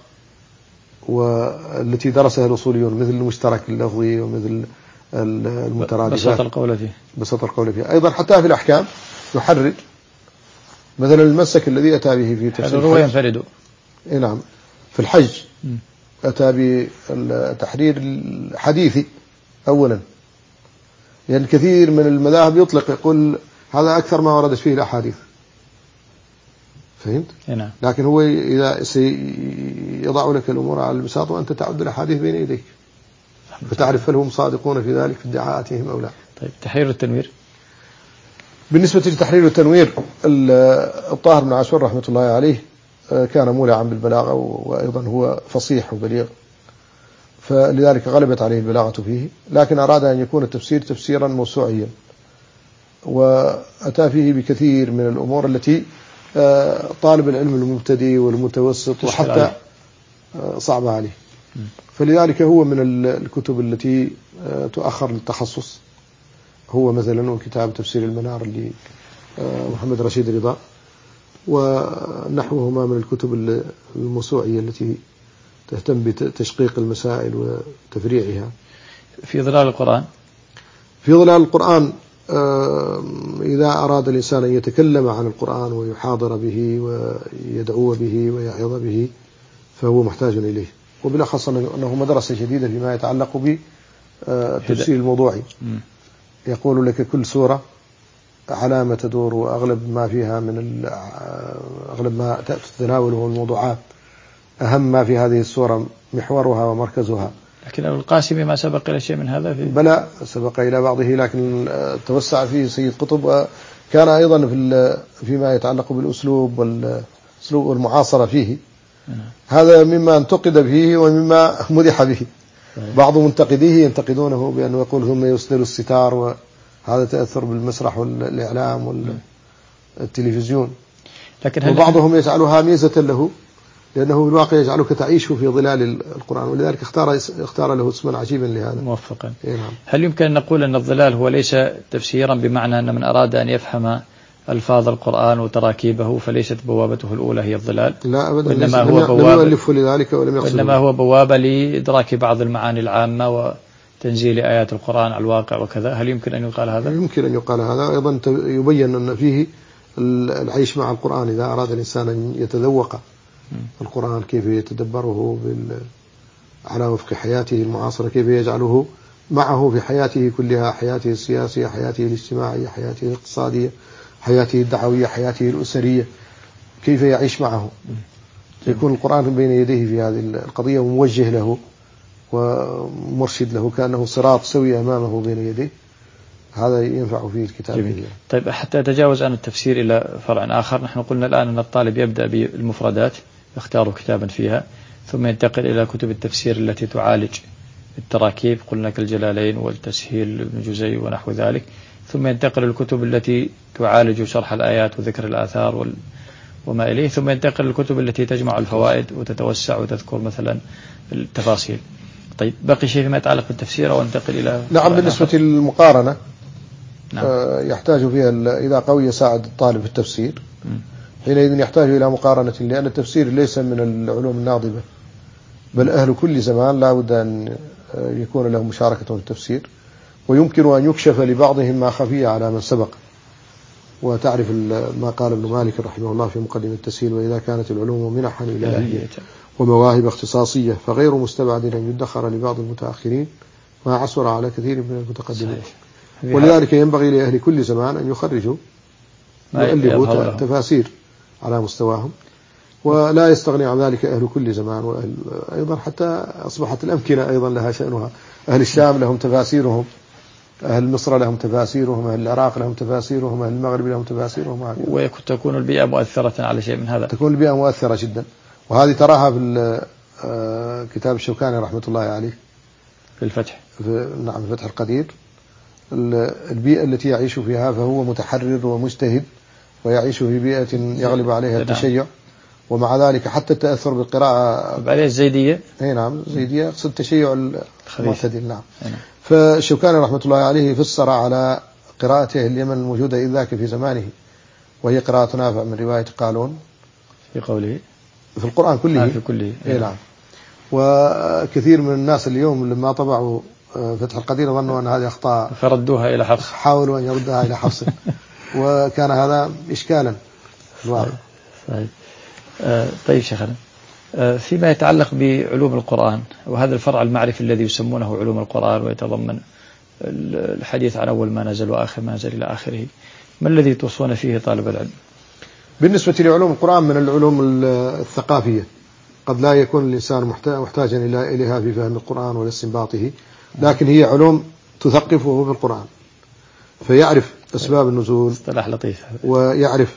B: والتي درسها الأصوليون مثل المشترك اللفظي ومثل المترادفات، بسط القول فيه أيضا. حتى في الأحكام يحرر، مثلا المسك الذي أتى به في تفسير
A: هو ينفرد.
B: نعم، في الحج أتى بالتحرير الحديثي أولا، لأن كثير من المذاهب يطلق يقول هذا أكثر ما وردت فيه الأحاديث، فهمت؟
A: نعم.
B: لكن هو إذا سيضع لك الأمور على البساط وأنت تعد الأحاديث بين يديك، فتعرف هل هم صادقون في ذلك في ادعاءاتهم أو لا.
A: طيب تحرير التنوير.
B: بالنسبة لتحرير التنوير، الطاهر بن عاشور رحمة الله عليه كان مولعا بالبلاغة، وأيضا هو فصيح وبليغ، فلذلك غلبت عليه البلاغة فيه، لكن أراد أن يكون التفسير تفسيرا موسوعيا، وأتى فيه بكثير من الأمور التي طالب العلم المبتدئ والمتوسط وحتى صعب عليه. فلذلك هو من الكتب التي تؤخر للتخصص، هو مثلا وكتاب تفسير المنار لمحمد رشيد رضا، ونحوهما من الكتب الموسوعية التي تهتم بتشقيق المسائل وتفريعها.
A: في ظلال القرآن.
B: في ظلال القرآن، إذا أراد الإنسان أن يتكلم عن القرآن ويحاضر به ويدعو به ويعظ به فهو محتاج إليه، وبالأخص أنه مدرسة جديدة فيما يتعلق بالتفسير الموضوعي. يقول لك كل سورة علامة تدور، وأغلب ما فيها أغلب ما تتناوله الموضوعات، أهم ما في هذه السورة محورها ومركزها.
A: لكن القاسمي ما سبق إلى شيء من هذا فيه؟
B: بلى، سبق إلى بعضه، لكن توسع فيه سيد قطب، وكان أيضا فيما يتعلق بالأسلوب والمعاصرة فيه. هذا مما انتقد فيه ومما مدح به. بعض منتقديه ينتقدونه بأنه يقول ثم يسدل الستار، وهذا تأثر بالمسرح والإعلام والتلفزيون. لكن وبعضهم يجعلها ميزة له، لأنه بالواقع يجعلك تعيش في ظلال القرآن، ولذلك اختار له اسما عجيبا لهذا.
A: موفقا.
B: نعم.
A: هل يمكن أن نقول أن الظلال هو ليس تفسيرا بمعنى أن من أراد أن يفهم ألفاظ القرآن وتراكيبه فليست بوابته الأولى هي الظلال؟
B: لا أبدا،
A: وإنما هو بوابة لإدراك بعض المعاني العامة وتنزيل آيات القرآن على الواقع وكذا. هل يمكن أن يقال هذا؟
B: يمكن أن يقال هذا. أيضا يبين أن فيه العيش مع القرآن، إذا أراد الإنسان أن يتذوق القرآن كيف يتدبره على وفق حياته المعاصرة، كيف يجعله معه في حياته كلها، حياته السياسية، حياته الاجتماعية، حياته الاقتصادية، حياته الدعوية، حياته الأسرية، كيف يعيش معه، يكون القرآن بين يديه في هذه القضية وموجه له ومرشد له، كأنه صراط سوي أمامه بين يديه. هذا ينفع فيه الكتاب.
A: جميل. طيب حتى أتجاوز عن التفسير إلى فرع آخر، نحن قلنا الآن أن الطالب يبدأ بالمفردات، يختار كتابا فيها، ثم ينتقل إلى كتب التفسير التي تعالج التراكيب، قلنا كالجلالين والتسهيل ابن جزي ونحو ذلك، ثم ينتقل الكتب التي تعالج شرح الآيات وذكر الآثار وما إليه، ثم ينتقل الكتب التي تجمع الفوائد وتتوسع وتذكر مثلا التفاصيل. طيب بقي شيء فيما يتعلق بالتفسير أو انتقل إلى؟
B: نعم، بالنسبة للمقارنة، نعم. يحتاج فيها إذا قوي يساعد الطالب في التفسير، حينئذ يحتاج إلى مقارنة، لأن التفسير ليس من العلوم الناضبة، بل أهل كل زمان لا بد أن يكون لهم مشاركة في التفسير، ويمكن أن يكشف لبعضهم ما خفي على من سبق. وتعرف ما قال ابن مالك رحمه الله في مقدمة التسهيل: وإذا كانت العلوم منحا إلهية ومواهب اختصاصية فغير مستبعد أن يدخر لبعض المتأخرين ما عسر على كثير من المتقدمين. ولذلك ينبغي لأهل كل زمان أن يخرجوا يؤلفوا تفاسير على مستواهم، ولا يستغني عن ذلك أهل كل زمان. وأهل أيضا حتى أصبحت الأمكنة أيضا لها شأنها، أهل الشام لهم تفاسيرهم، أهل مصر لهم تفاسيرهم، أهل العراق لهم تفاسيرهم، أهل المغرب لهم تفاسيرهم.
A: وتكون البيئة مؤثرة على شيء من هذا،
B: تكون البيئة مؤثرة جدا. وهذه تراها في كتاب الشوكاني رحمة الله عليه
A: في الفتح،
B: نعم الفتح القدير. البيئة التي يعيش فيها فهو متحرر ومجتهد، ويعيش في بيئة يغلب عليها التشيع، ومع ذلك حتى التأثر بالقراءة
A: عليه الزيدية.
B: اي نعم الزيدية، يقصد التشيع المعتدل. نعم. فالشوكاني رحمة الله عليه فسر على قراءته اليمن الموجودة إذ ذاك في زمانه، وهي قراءة نافع من رواية قالون
A: في قوله
B: في القرآن كله.
A: في كله.
B: اي نعم. وكثير من الناس اليوم لما طبعوا فتح القدير ظنوا أن هذه أخطاء
A: فردوها إلى حفص،
B: حاولوا أن يردها إلى حفص، وكان هذا إشكالا.
A: صحيح. طيب شيخنا، فيما يتعلق بعلوم القرآن، وهذا الفرع المعرفي الذي يسمونه علوم القرآن، ويتضمن الحديث عن أول ما نزل وآخر ما نزل إلى آخره، ما الذي توصون فيه طالب العلم؟
B: بالنسبة لعلوم القرآن من العلوم الثقافية، قد لا يكون الإنسان محتاجا إليها في فهم القرآن ولا استنباطه، لكن هي علوم تثقفه بالقرآن، فيعرف أسباب النزول،
A: اصطلاح لطيف،
B: ويعرف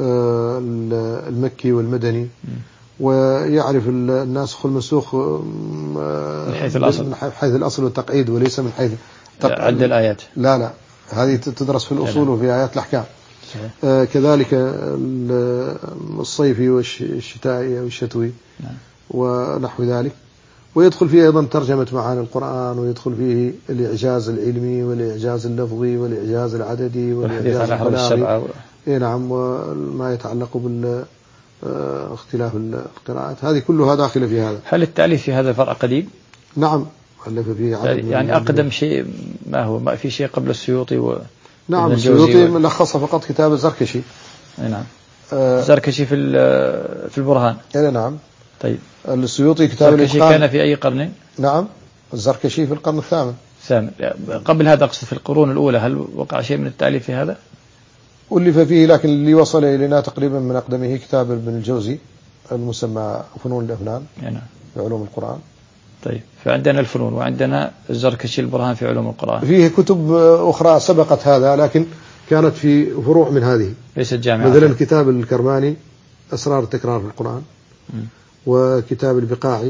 B: المكي والمدني، ويعرف الناسخ والمنسوخ
A: من حيث
B: الأصل والتقعيد، وليس من حيث
A: عد الآيات.
B: لا هذه تدرس في الأصول وفي آيات الأحكام. كذلك الصيفي والشتائي والشتوي ونحو ذلك. ويدخل فيه أيضا ترجمة معاني القرآن، ويدخل فيه الإعجاز العلمي والإعجاز اللفظي والإعجاز العددي والإعجاز البلاغي. نعم. وما يتعلق باختلاف القراءات، هذه كلها داخلة في هذا.
A: هل التأليف في هذا الفرع قديم؟
B: نعم، ألف فيه عدد
A: يعني أقدم شيء ما هو، ما في شيء قبل السيوطي
B: نعم، السيوطي لخص فقط كتاب الزركشي.
A: نعم. الزركشي في البرهان.
B: نعم.
A: طيب
B: السيوطي كتاب
A: الزركشي كان في أي قرن؟
B: نعم، الزركشي في القرن الثامن.
A: قبل هذا أقصد في القرون الأولى، هل وقع شيء من التأليف في هذا؟
B: ألف فيه، لكن اللي وصل إلينا تقريبا من أقدمه كتاب ابن الجوزي المسمى فنون الأفنان في علوم القرآن.
A: طيب، فعندنا الفنون، وعندنا الزركشي البرهان في علوم القرآن.
B: فيه كتب أخرى سبقت هذا، لكن كانت في فروع من هذه،
A: ليست جامعة.
B: مثلا كتاب الكرماني أسرار التكرار في القرآن، وكتاب البقاعي،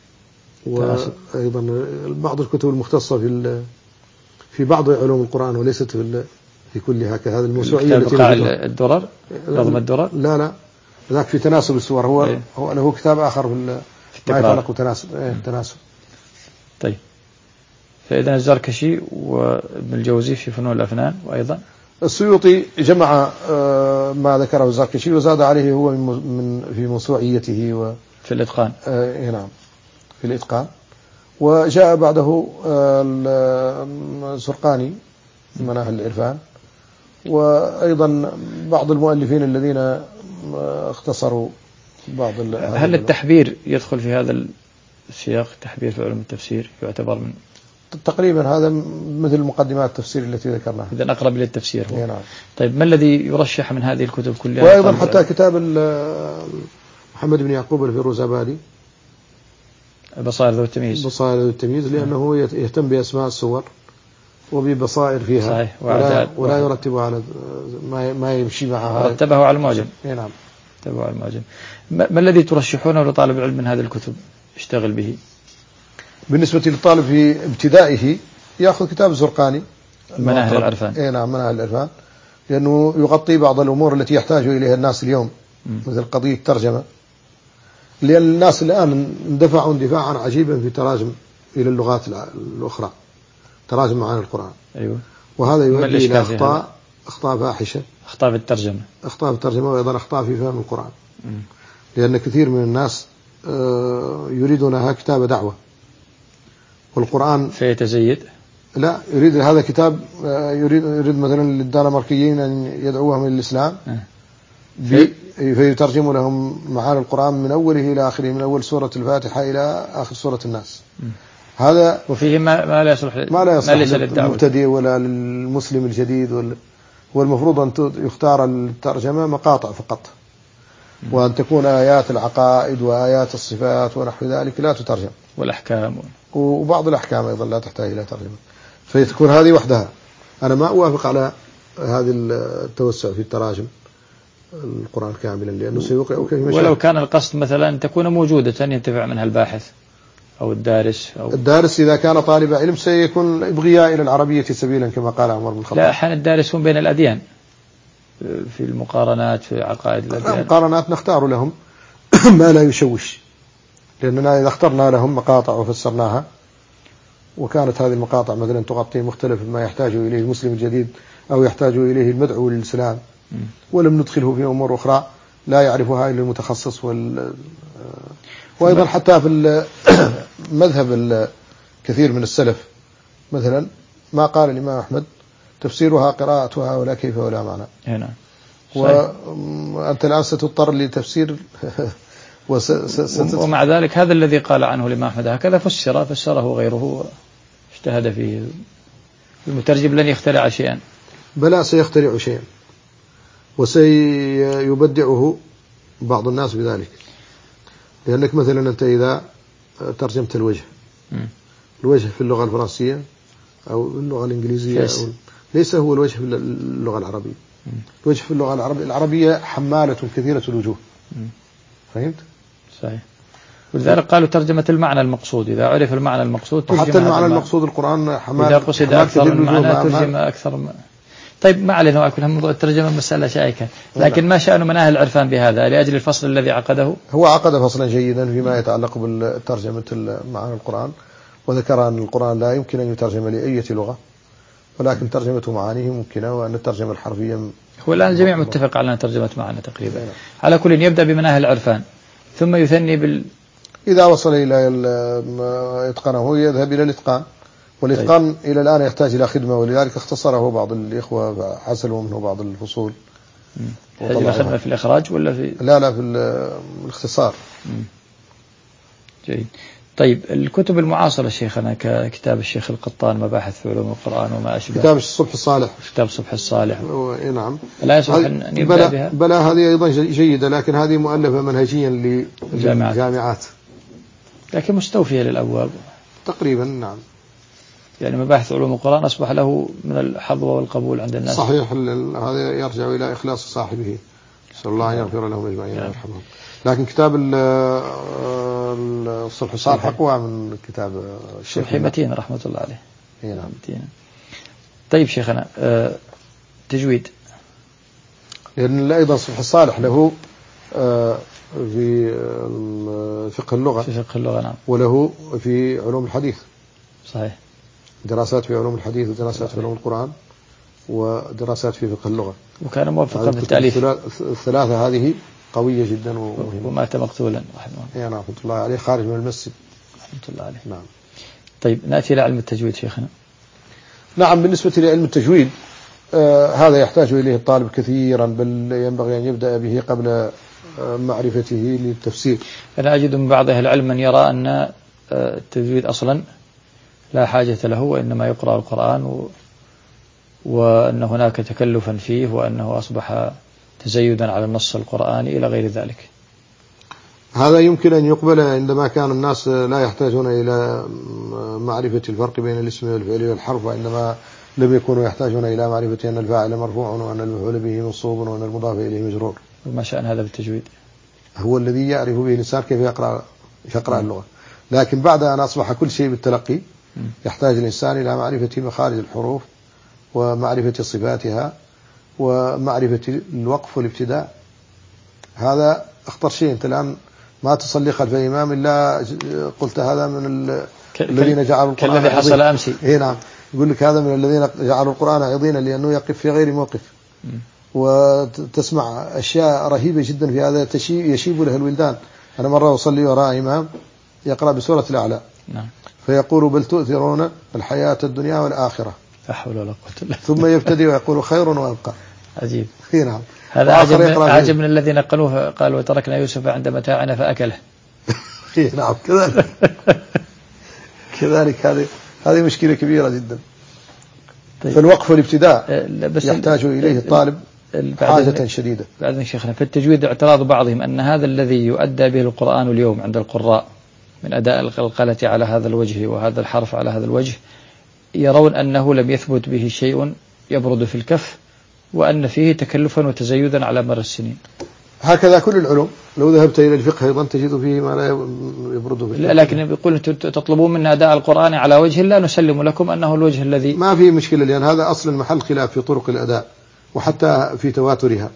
B: وأيضا بعض الكتب المختصة في بعض علوم القرآن، وليست في كلها، كهذا الموسوعية التي
A: الدرر، نظم الدرر.
B: لا ذاك في تناسب السور، هو له كتاب آخر في ما يتعلق تناسب.
A: طيب، فإذا الزركشي وابن الجوزي في فنون الأفنان، وأيضا
B: السيوطي جمع ما ذكره الزركشي وزاد عليه هو في موسوعيته
A: في الإتقان.
B: نعم، في الإتقان. وجاء بعده الزرقاني مناهل العرفان، وأيضا بعض المؤلفين الذين اختصروا بعض.
A: هل التحبير يدخل في هذا السياق؟ التحبير في علوم التفسير يعتبر من
B: تقريبا هذا مثل مقدمات التفسير التي ذكرناها،
A: إذن أقرب للتفسير هو.
B: نعم.
A: طيب، ما الذي يرشح من هذه الكتب كلها؟
B: وأيضا حتى كتاب محمد بن يعقوب الفيروزابادي،
A: بصائر ذو التمييز،
B: لأنه يهتم بأسماء السور وببصائر فيها.
A: صحيح.
B: ولا يرتب على ما يمشي معها،
A: رتبه على المعجم.
B: نعم،
A: رتبه على المعجم. ما الذي ترشحونه لطالب العلم من هذه الكتب يشتغل به؟
B: بالنسبة للطالب في ابتدائه يأخذ كتاب الزرقاني
A: مناهل العرفان.
B: نعم، مناهل العرفان، لأنه يغطي بعض الأمور التي يحتاج إليها الناس اليوم، مثل قضية الترجمة، لأن الناس الآن اندفعوا اندفاعا عجيبا في تراجم إلى اللغات الأخرى، تراجم معاني القرآن.
A: أيوة.
B: وهذا يؤدي إلى أخطاء أخطاء فاحشة،
A: أخطاء في الترجمة،
B: أخطاء في الترجمة، وأيضا أخطاء في فهم القرآن. لأن كثير من الناس يريدونها كتاب دعوة، والقرآن
A: فيتزيد.
B: لا، يريد هذا كتاب، يريد مثلا للدنماركيين أن يدعوهم إلى الإسلام، فيترجم لهم معاني القرآن من أوله إلى آخره، من أول سورة الفاتحة إلى آخر سورة الناس. هذا
A: وفيه ما لا يصلح
B: للمبتدئ ولا للمسلم الجديد، والمفروض أن يختار الترجمة مقاطع فقط، وأن تكون آيات العقائد وآيات الصفات ونحو ذلك لا تترجم،
A: والأحكام،
B: وبعض الأحكام أيضا لا تحتاج إلى ترجمة، فتكون هذه وحدها. أنا ما أوافق على هذه التوسع في التراجم القرآن كاملا، لأنه سيوقع في مشاكل.
A: ولو كان القصد مثلا أن تكون موجودة ينتفع منها الباحث أو الدارس،
B: الدارس إذا كان طالب علم سيكون إبغياء إلى العربية سبيلا كما قال عمر بن الخطاب.
A: لا، أحيانا الدارسون بين الأديان في المقارنات، في عقائد الأديان،
B: المقارنات نختار لهم ما لا يشوش، لأننا إذا اخترنا لهم مقاطع وفسرناها، وكانت هذه المقاطع مثلا تغطي مختلف ما يحتاج إليه المسلم الجديد أو يحتاج إليه المدعو للإسلام، ولم ندخله في أمور أخرى لا يعرفها إلا المتخصص وأيضا حتى في مذهب كثير من السلف مثلا ما قال الإمام أحمد تفسيرها قراءتها ولا كيف ولا معنى.
A: هنا
B: وأنت الآن ستضطر لتفسير
A: ومع ذلك هذا الذي قال عنه الإمام أحمد هكذا فسره غيره اجتهد فيه. المترجم لن يخترع شيئا،
B: بلا سيخترع شيئا، وسيبدعه بعض الناس بذلك. لأنك مثلا أنت إذا ترجمت الوجه في اللغة الفرنسية أو اللغة الإنجليزية ليس هو الوجه في اللغة العربية. الوجه في اللغة العربية حمالة كثيرة الوجوه. فهمت؟
A: صحيح. ولذلك قالوا ترجمة المعنى المقصود، إذا عرف المعنى المقصود
B: حتى المعنى المقصود القرآن حمال،
A: إذا قصد أكثر المعنى ترجم أكثر طيب ما علينا، أكل موضوع الترجمة مسألة شائكة، لكن ما شأن مناهل العرفان بهذا لأجل الفصل الذي عقده؟
B: هو عقد فصلا جيدا فيما يتعلق بالترجمة معاني القرآن، وذكر أن القرآن لا يمكن أن يترجم لأي لغة، ولكن ترجمة معانيه ممكنة، وأن الترجمة الحرفية
A: هو الآن الجميع متفق على أن ترجمة معاني تقريبا. على كل يبدأ بمناهل العرفان ثم يثني
B: إذا وصل إلى إتقانه يذهب إلى الإتقان، والإتقان إلى الآن يحتاج إلى خدمة، ولذلك اختصره بعض الإخوة حسلوا منه بعض الفصول.
A: يحتاج خدمة في الإخراج ولا في
B: لا في الاختصار.
A: جيد. طيب الكتب المعاصرة شيخنا ككتاب الشيخ القطان مباحث في علوم القرآن وما أشبه،
B: كتاب الصبح الصالح،
A: كتاب الصبح الصالح،
B: نعم،
A: لا يصح أن يبدأ بها؟
B: بلا هذه أيضا جيدة، لكن هذه مؤلفة منهجيا للجامعات، لكن
A: مستوفية للأبواب
B: تقريبا. نعم،
A: يعني مباحث علوم القرآن أصبح له من الحظوة والقبول عند الناس.
B: صحيح، هذا يرجع إلى إخلاص صاحبه، نسأل الله أن يغفر لهم أجمعين ويرحمهم. لكن كتاب الصبح الصالح أقوى من كتاب
A: الشيخ متين رحمة الله عليه.
B: نعم.
A: طيب شيخنا تجويد،
B: لأن أيضا الصبح الصالح له في فقه اللغة،
A: في فقه اللغة، نعم،
B: وله في علوم الحديث.
A: صحيح،
B: دراسات في علوم الحديث، ودراسات في علوم القرآن، ودراسات في فقه اللغة،
A: وكان موفقا في التأليف.
B: الثلاثة هذه قوية جدا ومهمة.
A: ومات مقتولا رحمه الله.
B: رحمة الله عليه، خارج من المسجد
A: رحمة الله عليه.
B: نعم.
A: طيب نأتي إلى علم التجويد شيخنا.
B: نعم، بالنسبة لعلم التجويد هذا يحتاج إليه الطالب كثيرا، بل ينبغي أن يبدأ به قبل معرفته للتفسير.
A: أنا أجد من بعض أهل العلم من يرى أن التجويد أصلا لا حاجة له، وإنما يقرأ القرآن وأن هناك تكلفا فيه، وأنه أصبح تزيدا على النص القرآني إلى غير ذلك.
B: هذا يمكن أن يقبل عندما كان الناس لا يحتاجون إلى معرفة الفرق بين الاسم والفعل والحرف، وإنما لم يكونوا يحتاجون إلى معرفة أن الفاعل مرفوع وأن المفعول به منصوب وأن المضاف إليه مجرور.
A: وما شأن هذا بالتجويد؟
B: هو الذي يعرف به الإنسان كيف يقرأ اللغة، لكن بعد أن أصبح كل شيء بالتلقي يحتاج الإنسان إلى معرفة مخارج الحروف، ومعرفة صفاتها، ومعرفة الوقف والابتداء. هذا أخطر شيء. أنت الآن ما تصلي خلف الإمام إلا قلت هذا من الذين جعلوا القرآن
A: كالذي حصل أمس.
B: نعم، يقول لك هذا من الذين جعلوا القرآن عضين، لأنه يقف في غير موقف. وتسمع أشياء رهيبة جدا في هذا يشيب له الولدان. أنا مرة أصلي وراء إمام يقرأ بسورة الأعلى فيقول بل تؤثرون الحياة الدنيا والآخرة
A: لا حول ولا قوة إلا بالله.
B: ثم يبتدي ويقول خير وأبقى.
A: عجيب.
B: نعم.
A: هذا عجب من الذين قالوه قال وتركنا يوسف عند متاعنا فأكله.
B: نعم كذلك هذه مشكلة كبيرة جدا. طيب. فالوقف والابتداء يحتاج إليه الطالب حاجة شديدة.
A: بعد شيخنا في التجويد اعتراض بعضهم أن هذا الذي يؤدى به القرآن اليوم عند القراء من أداء القلقلة على هذا الوجه وهذا الحرف على هذا الوجه يرون أنه لم يثبت به شيء يبرد في الكف وأن فيه تكلفا وتزيدا على مر السنين.
B: هكذا كل العلوم، لو ذهبت إلى الفقه أيضا تجد فيه ما لا يبرد به.
A: لكن يقول تطلبون منا أداء القرآن على وجه لا نسلم لكم أنه الوجه الذي
B: ما فيه مشكلة، لأن هذا أصل المحل خلاف في طرق الأداء وحتى في تواترها.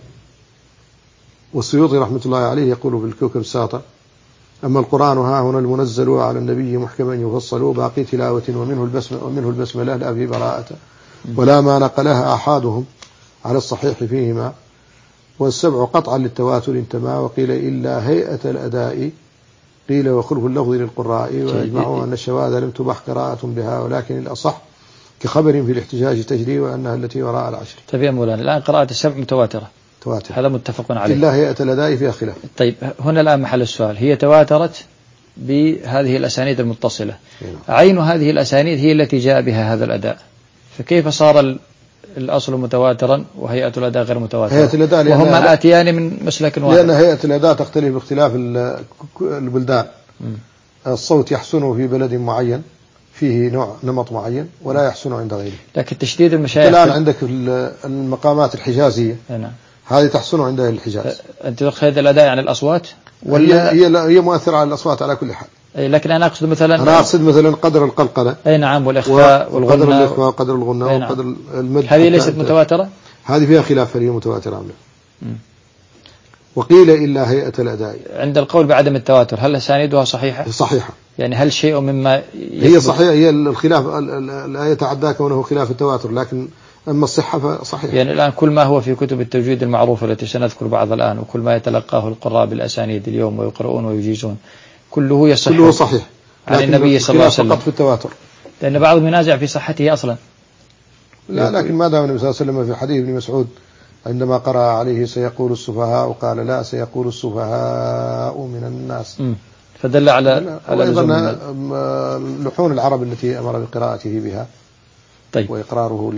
B: والسيوطي رحمة الله عليه يقول في الكوكب الساطع: أما القرآن ها هنا المنزل على النبي محكما يفصل باقي تلاوة ومنه البسملة لا في براءة ولا ما نقلها أحادهم على الصحيح فيهما والسبع قطعا للتواتر انتما وقيل إلا هيئة الأداء قيل وخلف اللفظ للقراء ويجمعوا أن الشواذ لم تبح قراءة بها ولكن الأصح كخبر في الاحتجاج تجري وأنها التي وراء العشر.
A: طيب يا مولانا الآن قراءة السبع متواترة هذا متفق عليه
B: إلا هيئة الأداء فيها خلاف.
A: طيب هنا الآن محل السؤال، هي تواترت بهذه الأسانيد المتصلة عين هذه الأسانيد هي التي جاء بها هذا الأداء، فكيف صار الأصل متواترا وهيئة الأداء غير متواترة؟
B: هيئة الأداء
A: وهما آتيان من مسلك واحد.
B: لأن هيئة الأداء تختلف باختلاف البلدان. الصوت يحسنه في بلد معين فيه نمط معين ولا يحسنه عند غيره.
A: لكن تشديد المشايخ
B: الآن عندك المقامات الحجازية هذه تحسنه عند الحجاز.
A: أنت تقصد الأداء يعني الأصوات
B: ولا هي مؤثرة على الأصوات على كل حال.
A: لكن أنا أقصد
B: مثلا قدر القلقلة
A: أي نعم والإخفاء والغنى
B: وقدر الإخفاء وقدر الغنى وقدر المد.
A: هذه ليست متواترة؟
B: هذه فيها خلاف هل هي متواترة أم لا. وقيل إلا هيئة الأداء.
A: عند القول بعدم التواتر هل أسانيدها صحيحة؟
B: صحيحة.
A: يعني هل شيء مما
B: هي صحيحة، هي الخلاف لا يتعدى كونه خلاف التواتر، لكن أما الصحة فصحيح.
A: يعني الآن كل ما هو في كتب التجويد المعروفة التي سنذكر بعض الآن وكل ما يتلقاه القراء بالأسانيد اليوم ويقرؤون ويجيزون كله يصح،
B: كله صحيح
A: عن النبي صلى الله عليه وسلم
B: فقط في التواتر،
A: لأن بعضهم ينازع في صحته أصلا.
B: لا لكن ما دام النبي صلى الله عليه وسلم في حديث ابن مسعود عندما قرأ عليه سيقول السفهاء قال لا سيقول السفهاء من الناس،
A: فدل على
B: أيضا لحون العرب التي أمر بقراءته بها.
A: طيب.
B: وإقراره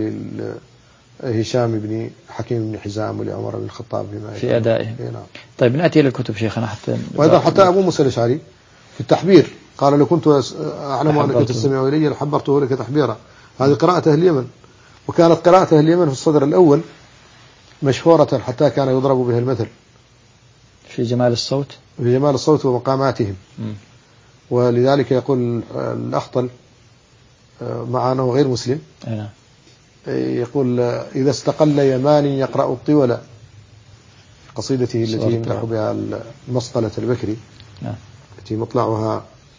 B: لهشام بن حكيم بن حزام ولعمر بن الخطاب
A: في أدائه.
B: نعم.
A: طيب نأتي إلى الكتب شيخنا
B: وأيضا حتى أبو موسى الأشعري في التحبير قال لو كنت أعلم أنك تستمع إلي لحبرته لك تحبيرا. هذه قراءة أهل اليمن، وكانت قراءة أهل اليمن في الصدر الأول مشهورة حتى كان يضرب بها المثل
A: في جمال الصوت،
B: في جمال الصوت ومقاماتهم. ولذلك يقول الأخطل مع أنه غير مسلم يقول إذا استقل يماني يقرأ الطولة، قصيدته التي يمدح بها المصقلة البكري التي مطلعها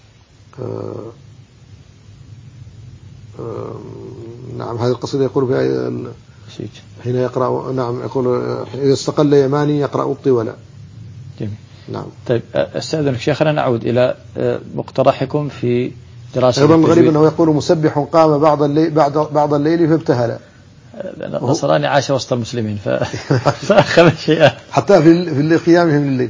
B: نعم هذه القصيدة يقول فيها حين يقرأ نعم يقول إذا استقل يماني يقرأ الطولة.
A: جميل.
B: نعم.
A: طيب أستأذنك شيخنا نعود إلى مقترحكم في دراسة
B: أيضا الغريب أنه يقول مسبح قام بعض الليل فابتهل.
A: النصراني عاش وسط المسلمين فأخذ شيئا
B: حتى في قيامهم لليل.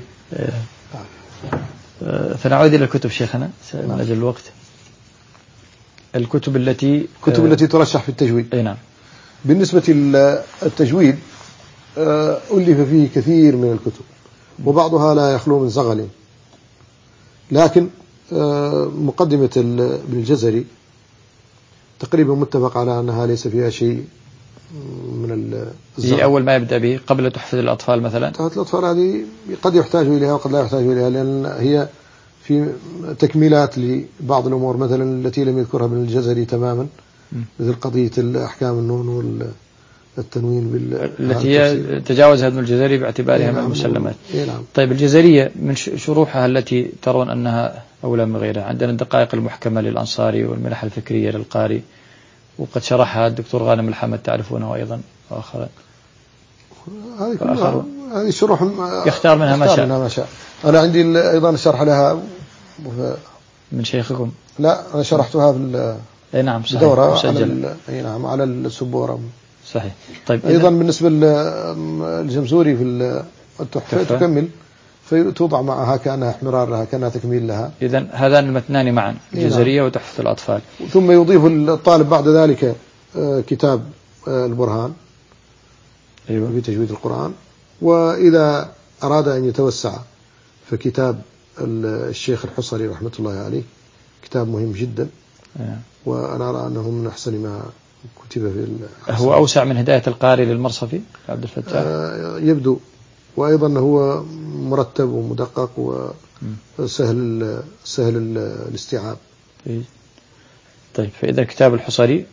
A: فنعود إلى الكتب شيخنا من أجل الوقت. الكتب التي
B: ترشح في التجويد.
A: نعم.
B: بالنسبة للتجويد ألف فيه كثير من الكتب وبعضها لا يخلو من زغل، لكن مقدمة ابن الجزري تقريبا متفق على أنها ليس فيها شيء من
A: الزغل. أول ما يبدأ به قبل تحفظ الأطفال مثلا.
B: تحفظ الأطفال هذه قد يحتاج إليها وقد لا يحتاج إليها، لأن هي في تكميلات لبعض الأمور مثلا التي لم يذكرها ابن الجزري تماما، مثل قضية الأحكام النون والتنوين
A: التي هي تجاوزها ابن الجزري باعتبارها من المسلمات.
B: نعم.
A: طيب الجزرية من شروحها التي ترون أنها أولى من غيرها، عندنا الدقائق المحكمة للأنصاري والمنح الفكرية للقاري، وقد شرحها الدكتور غانم الحمد تعرفونه أيضا وآخرين.
B: هذه كلها هذه شروح
A: يختار منها ما
B: شاء. أنا عندي أيضا شرح لها
A: من شيخكم.
B: لا أنا شرحتها في
A: أي نعم صحيح.
B: دورة أي نعم على السبورة.
A: صحيح. طيب
B: أيضا بالنسبة للجمزوري في التحفة تكمل فتوضع معها كأنها احمرار لها كأنها تكميل لها.
A: إذن هذان المتنان معا الجزرية وتحفة الأطفال.
B: ثم يضيف الطالب بعد ذلك كتاب البرهان
A: أيوة.
B: في تجويد القرآن. وإذا أراد أن يتوسع فكتاب الشيخ الحصري رحمة الله عليه كتاب مهم جدا. وأنا أرى أنه من أحسن ما كتب في
A: هو أوسع من هداية القارئ للمرصفي عبد الفتاح
B: يبدو. وأيضا هو مرتب ومدقق وسهل الاستيعاب.
A: طيب فإذا كتاب الحصري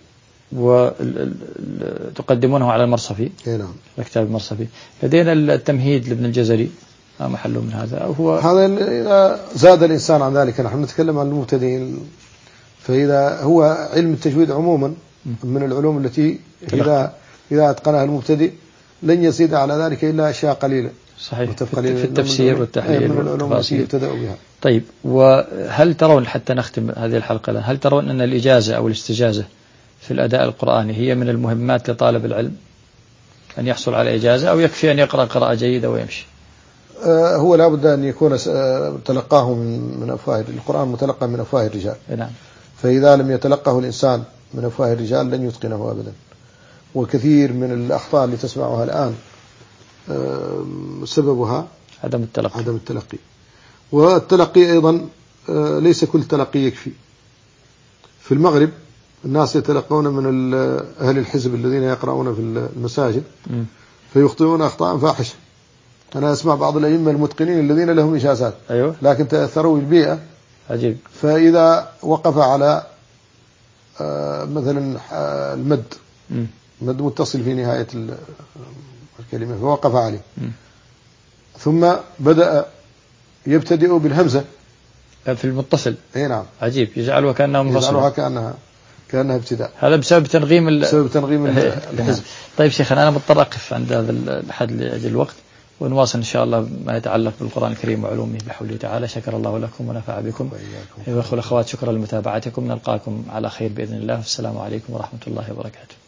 A: وتقدمونه على المرصفي.
B: نعم.
A: الكتاب المرصفي. لدينا التمهيد لابن الجزري ما محله من هذا أو هو
B: هذا إذا زاد الإنسان عن ذلك. نحن نتكلم عن المبتدئين. فإذا هو علم التجويد عموما من العلوم التي إذا أتقنها المبتدئ لن يزيد على ذلك إلا أشياء قليلة.
A: صحيح. في التفسير والتحليل
B: من العلوم التي يبتدأ بها.
A: طيب وهل ترون حتى نختم هذه الحلقة هل ترون أن الإجازة أو الاستجازة في الأداء القرآني هي من المهمات لطالب العلم أن يحصل على إجازة أو يكفي أن يقرأ قراءة جيدة ويمشي؟
B: هو لا بد أن يكون تلقاه من أفواه القرآن متلقى من أفواه الرجال.
A: نعم.
B: فإذا لم يتلقه الإنسان من أفواه الرجال لن يتقنه أبدا. وكثير من الأخطاء اللي تسمعها الآن سببها
A: عدم
B: التلقي. والتلقي أيضا ليس كل تلقي يكفي. في المغرب الناس يتلقون من أهل الحزب الذين يقرؤون في المساجد فيخطئون أخطاء فاحشة. أنا أسمع بعض الأئمة المتقنين الذين لهم إجازات.
A: أيوه.
B: لكن تأثروا بالبيئة.
A: عجيب.
B: فإذا وقف على مثلا المد مد متصل في نهاية الكلمة فوقف عليه ثم بدأ يبتدئ بالهمزة
A: في المتصل.
B: أي نعم.
A: عجيب. يجعلها كأنها منفصلة.
B: يجعلها كأنها ابتداء.
A: هذا بسبب تنغيم
B: الحزب.
A: طيب شيخنا أنا مضطر أقف عند هذا الحد لأجل الوقت ونواصل إن شاء الله ما يتعلق بالقرآن الكريم وعلومه بحوله تعالى. شكر الله لكم ونفع بكم. أيها الأخوة والأخوات شكرا لمتابعتكم. نلقاكم على خير بإذن الله. السلام عليكم ورحمة الله وبركاته.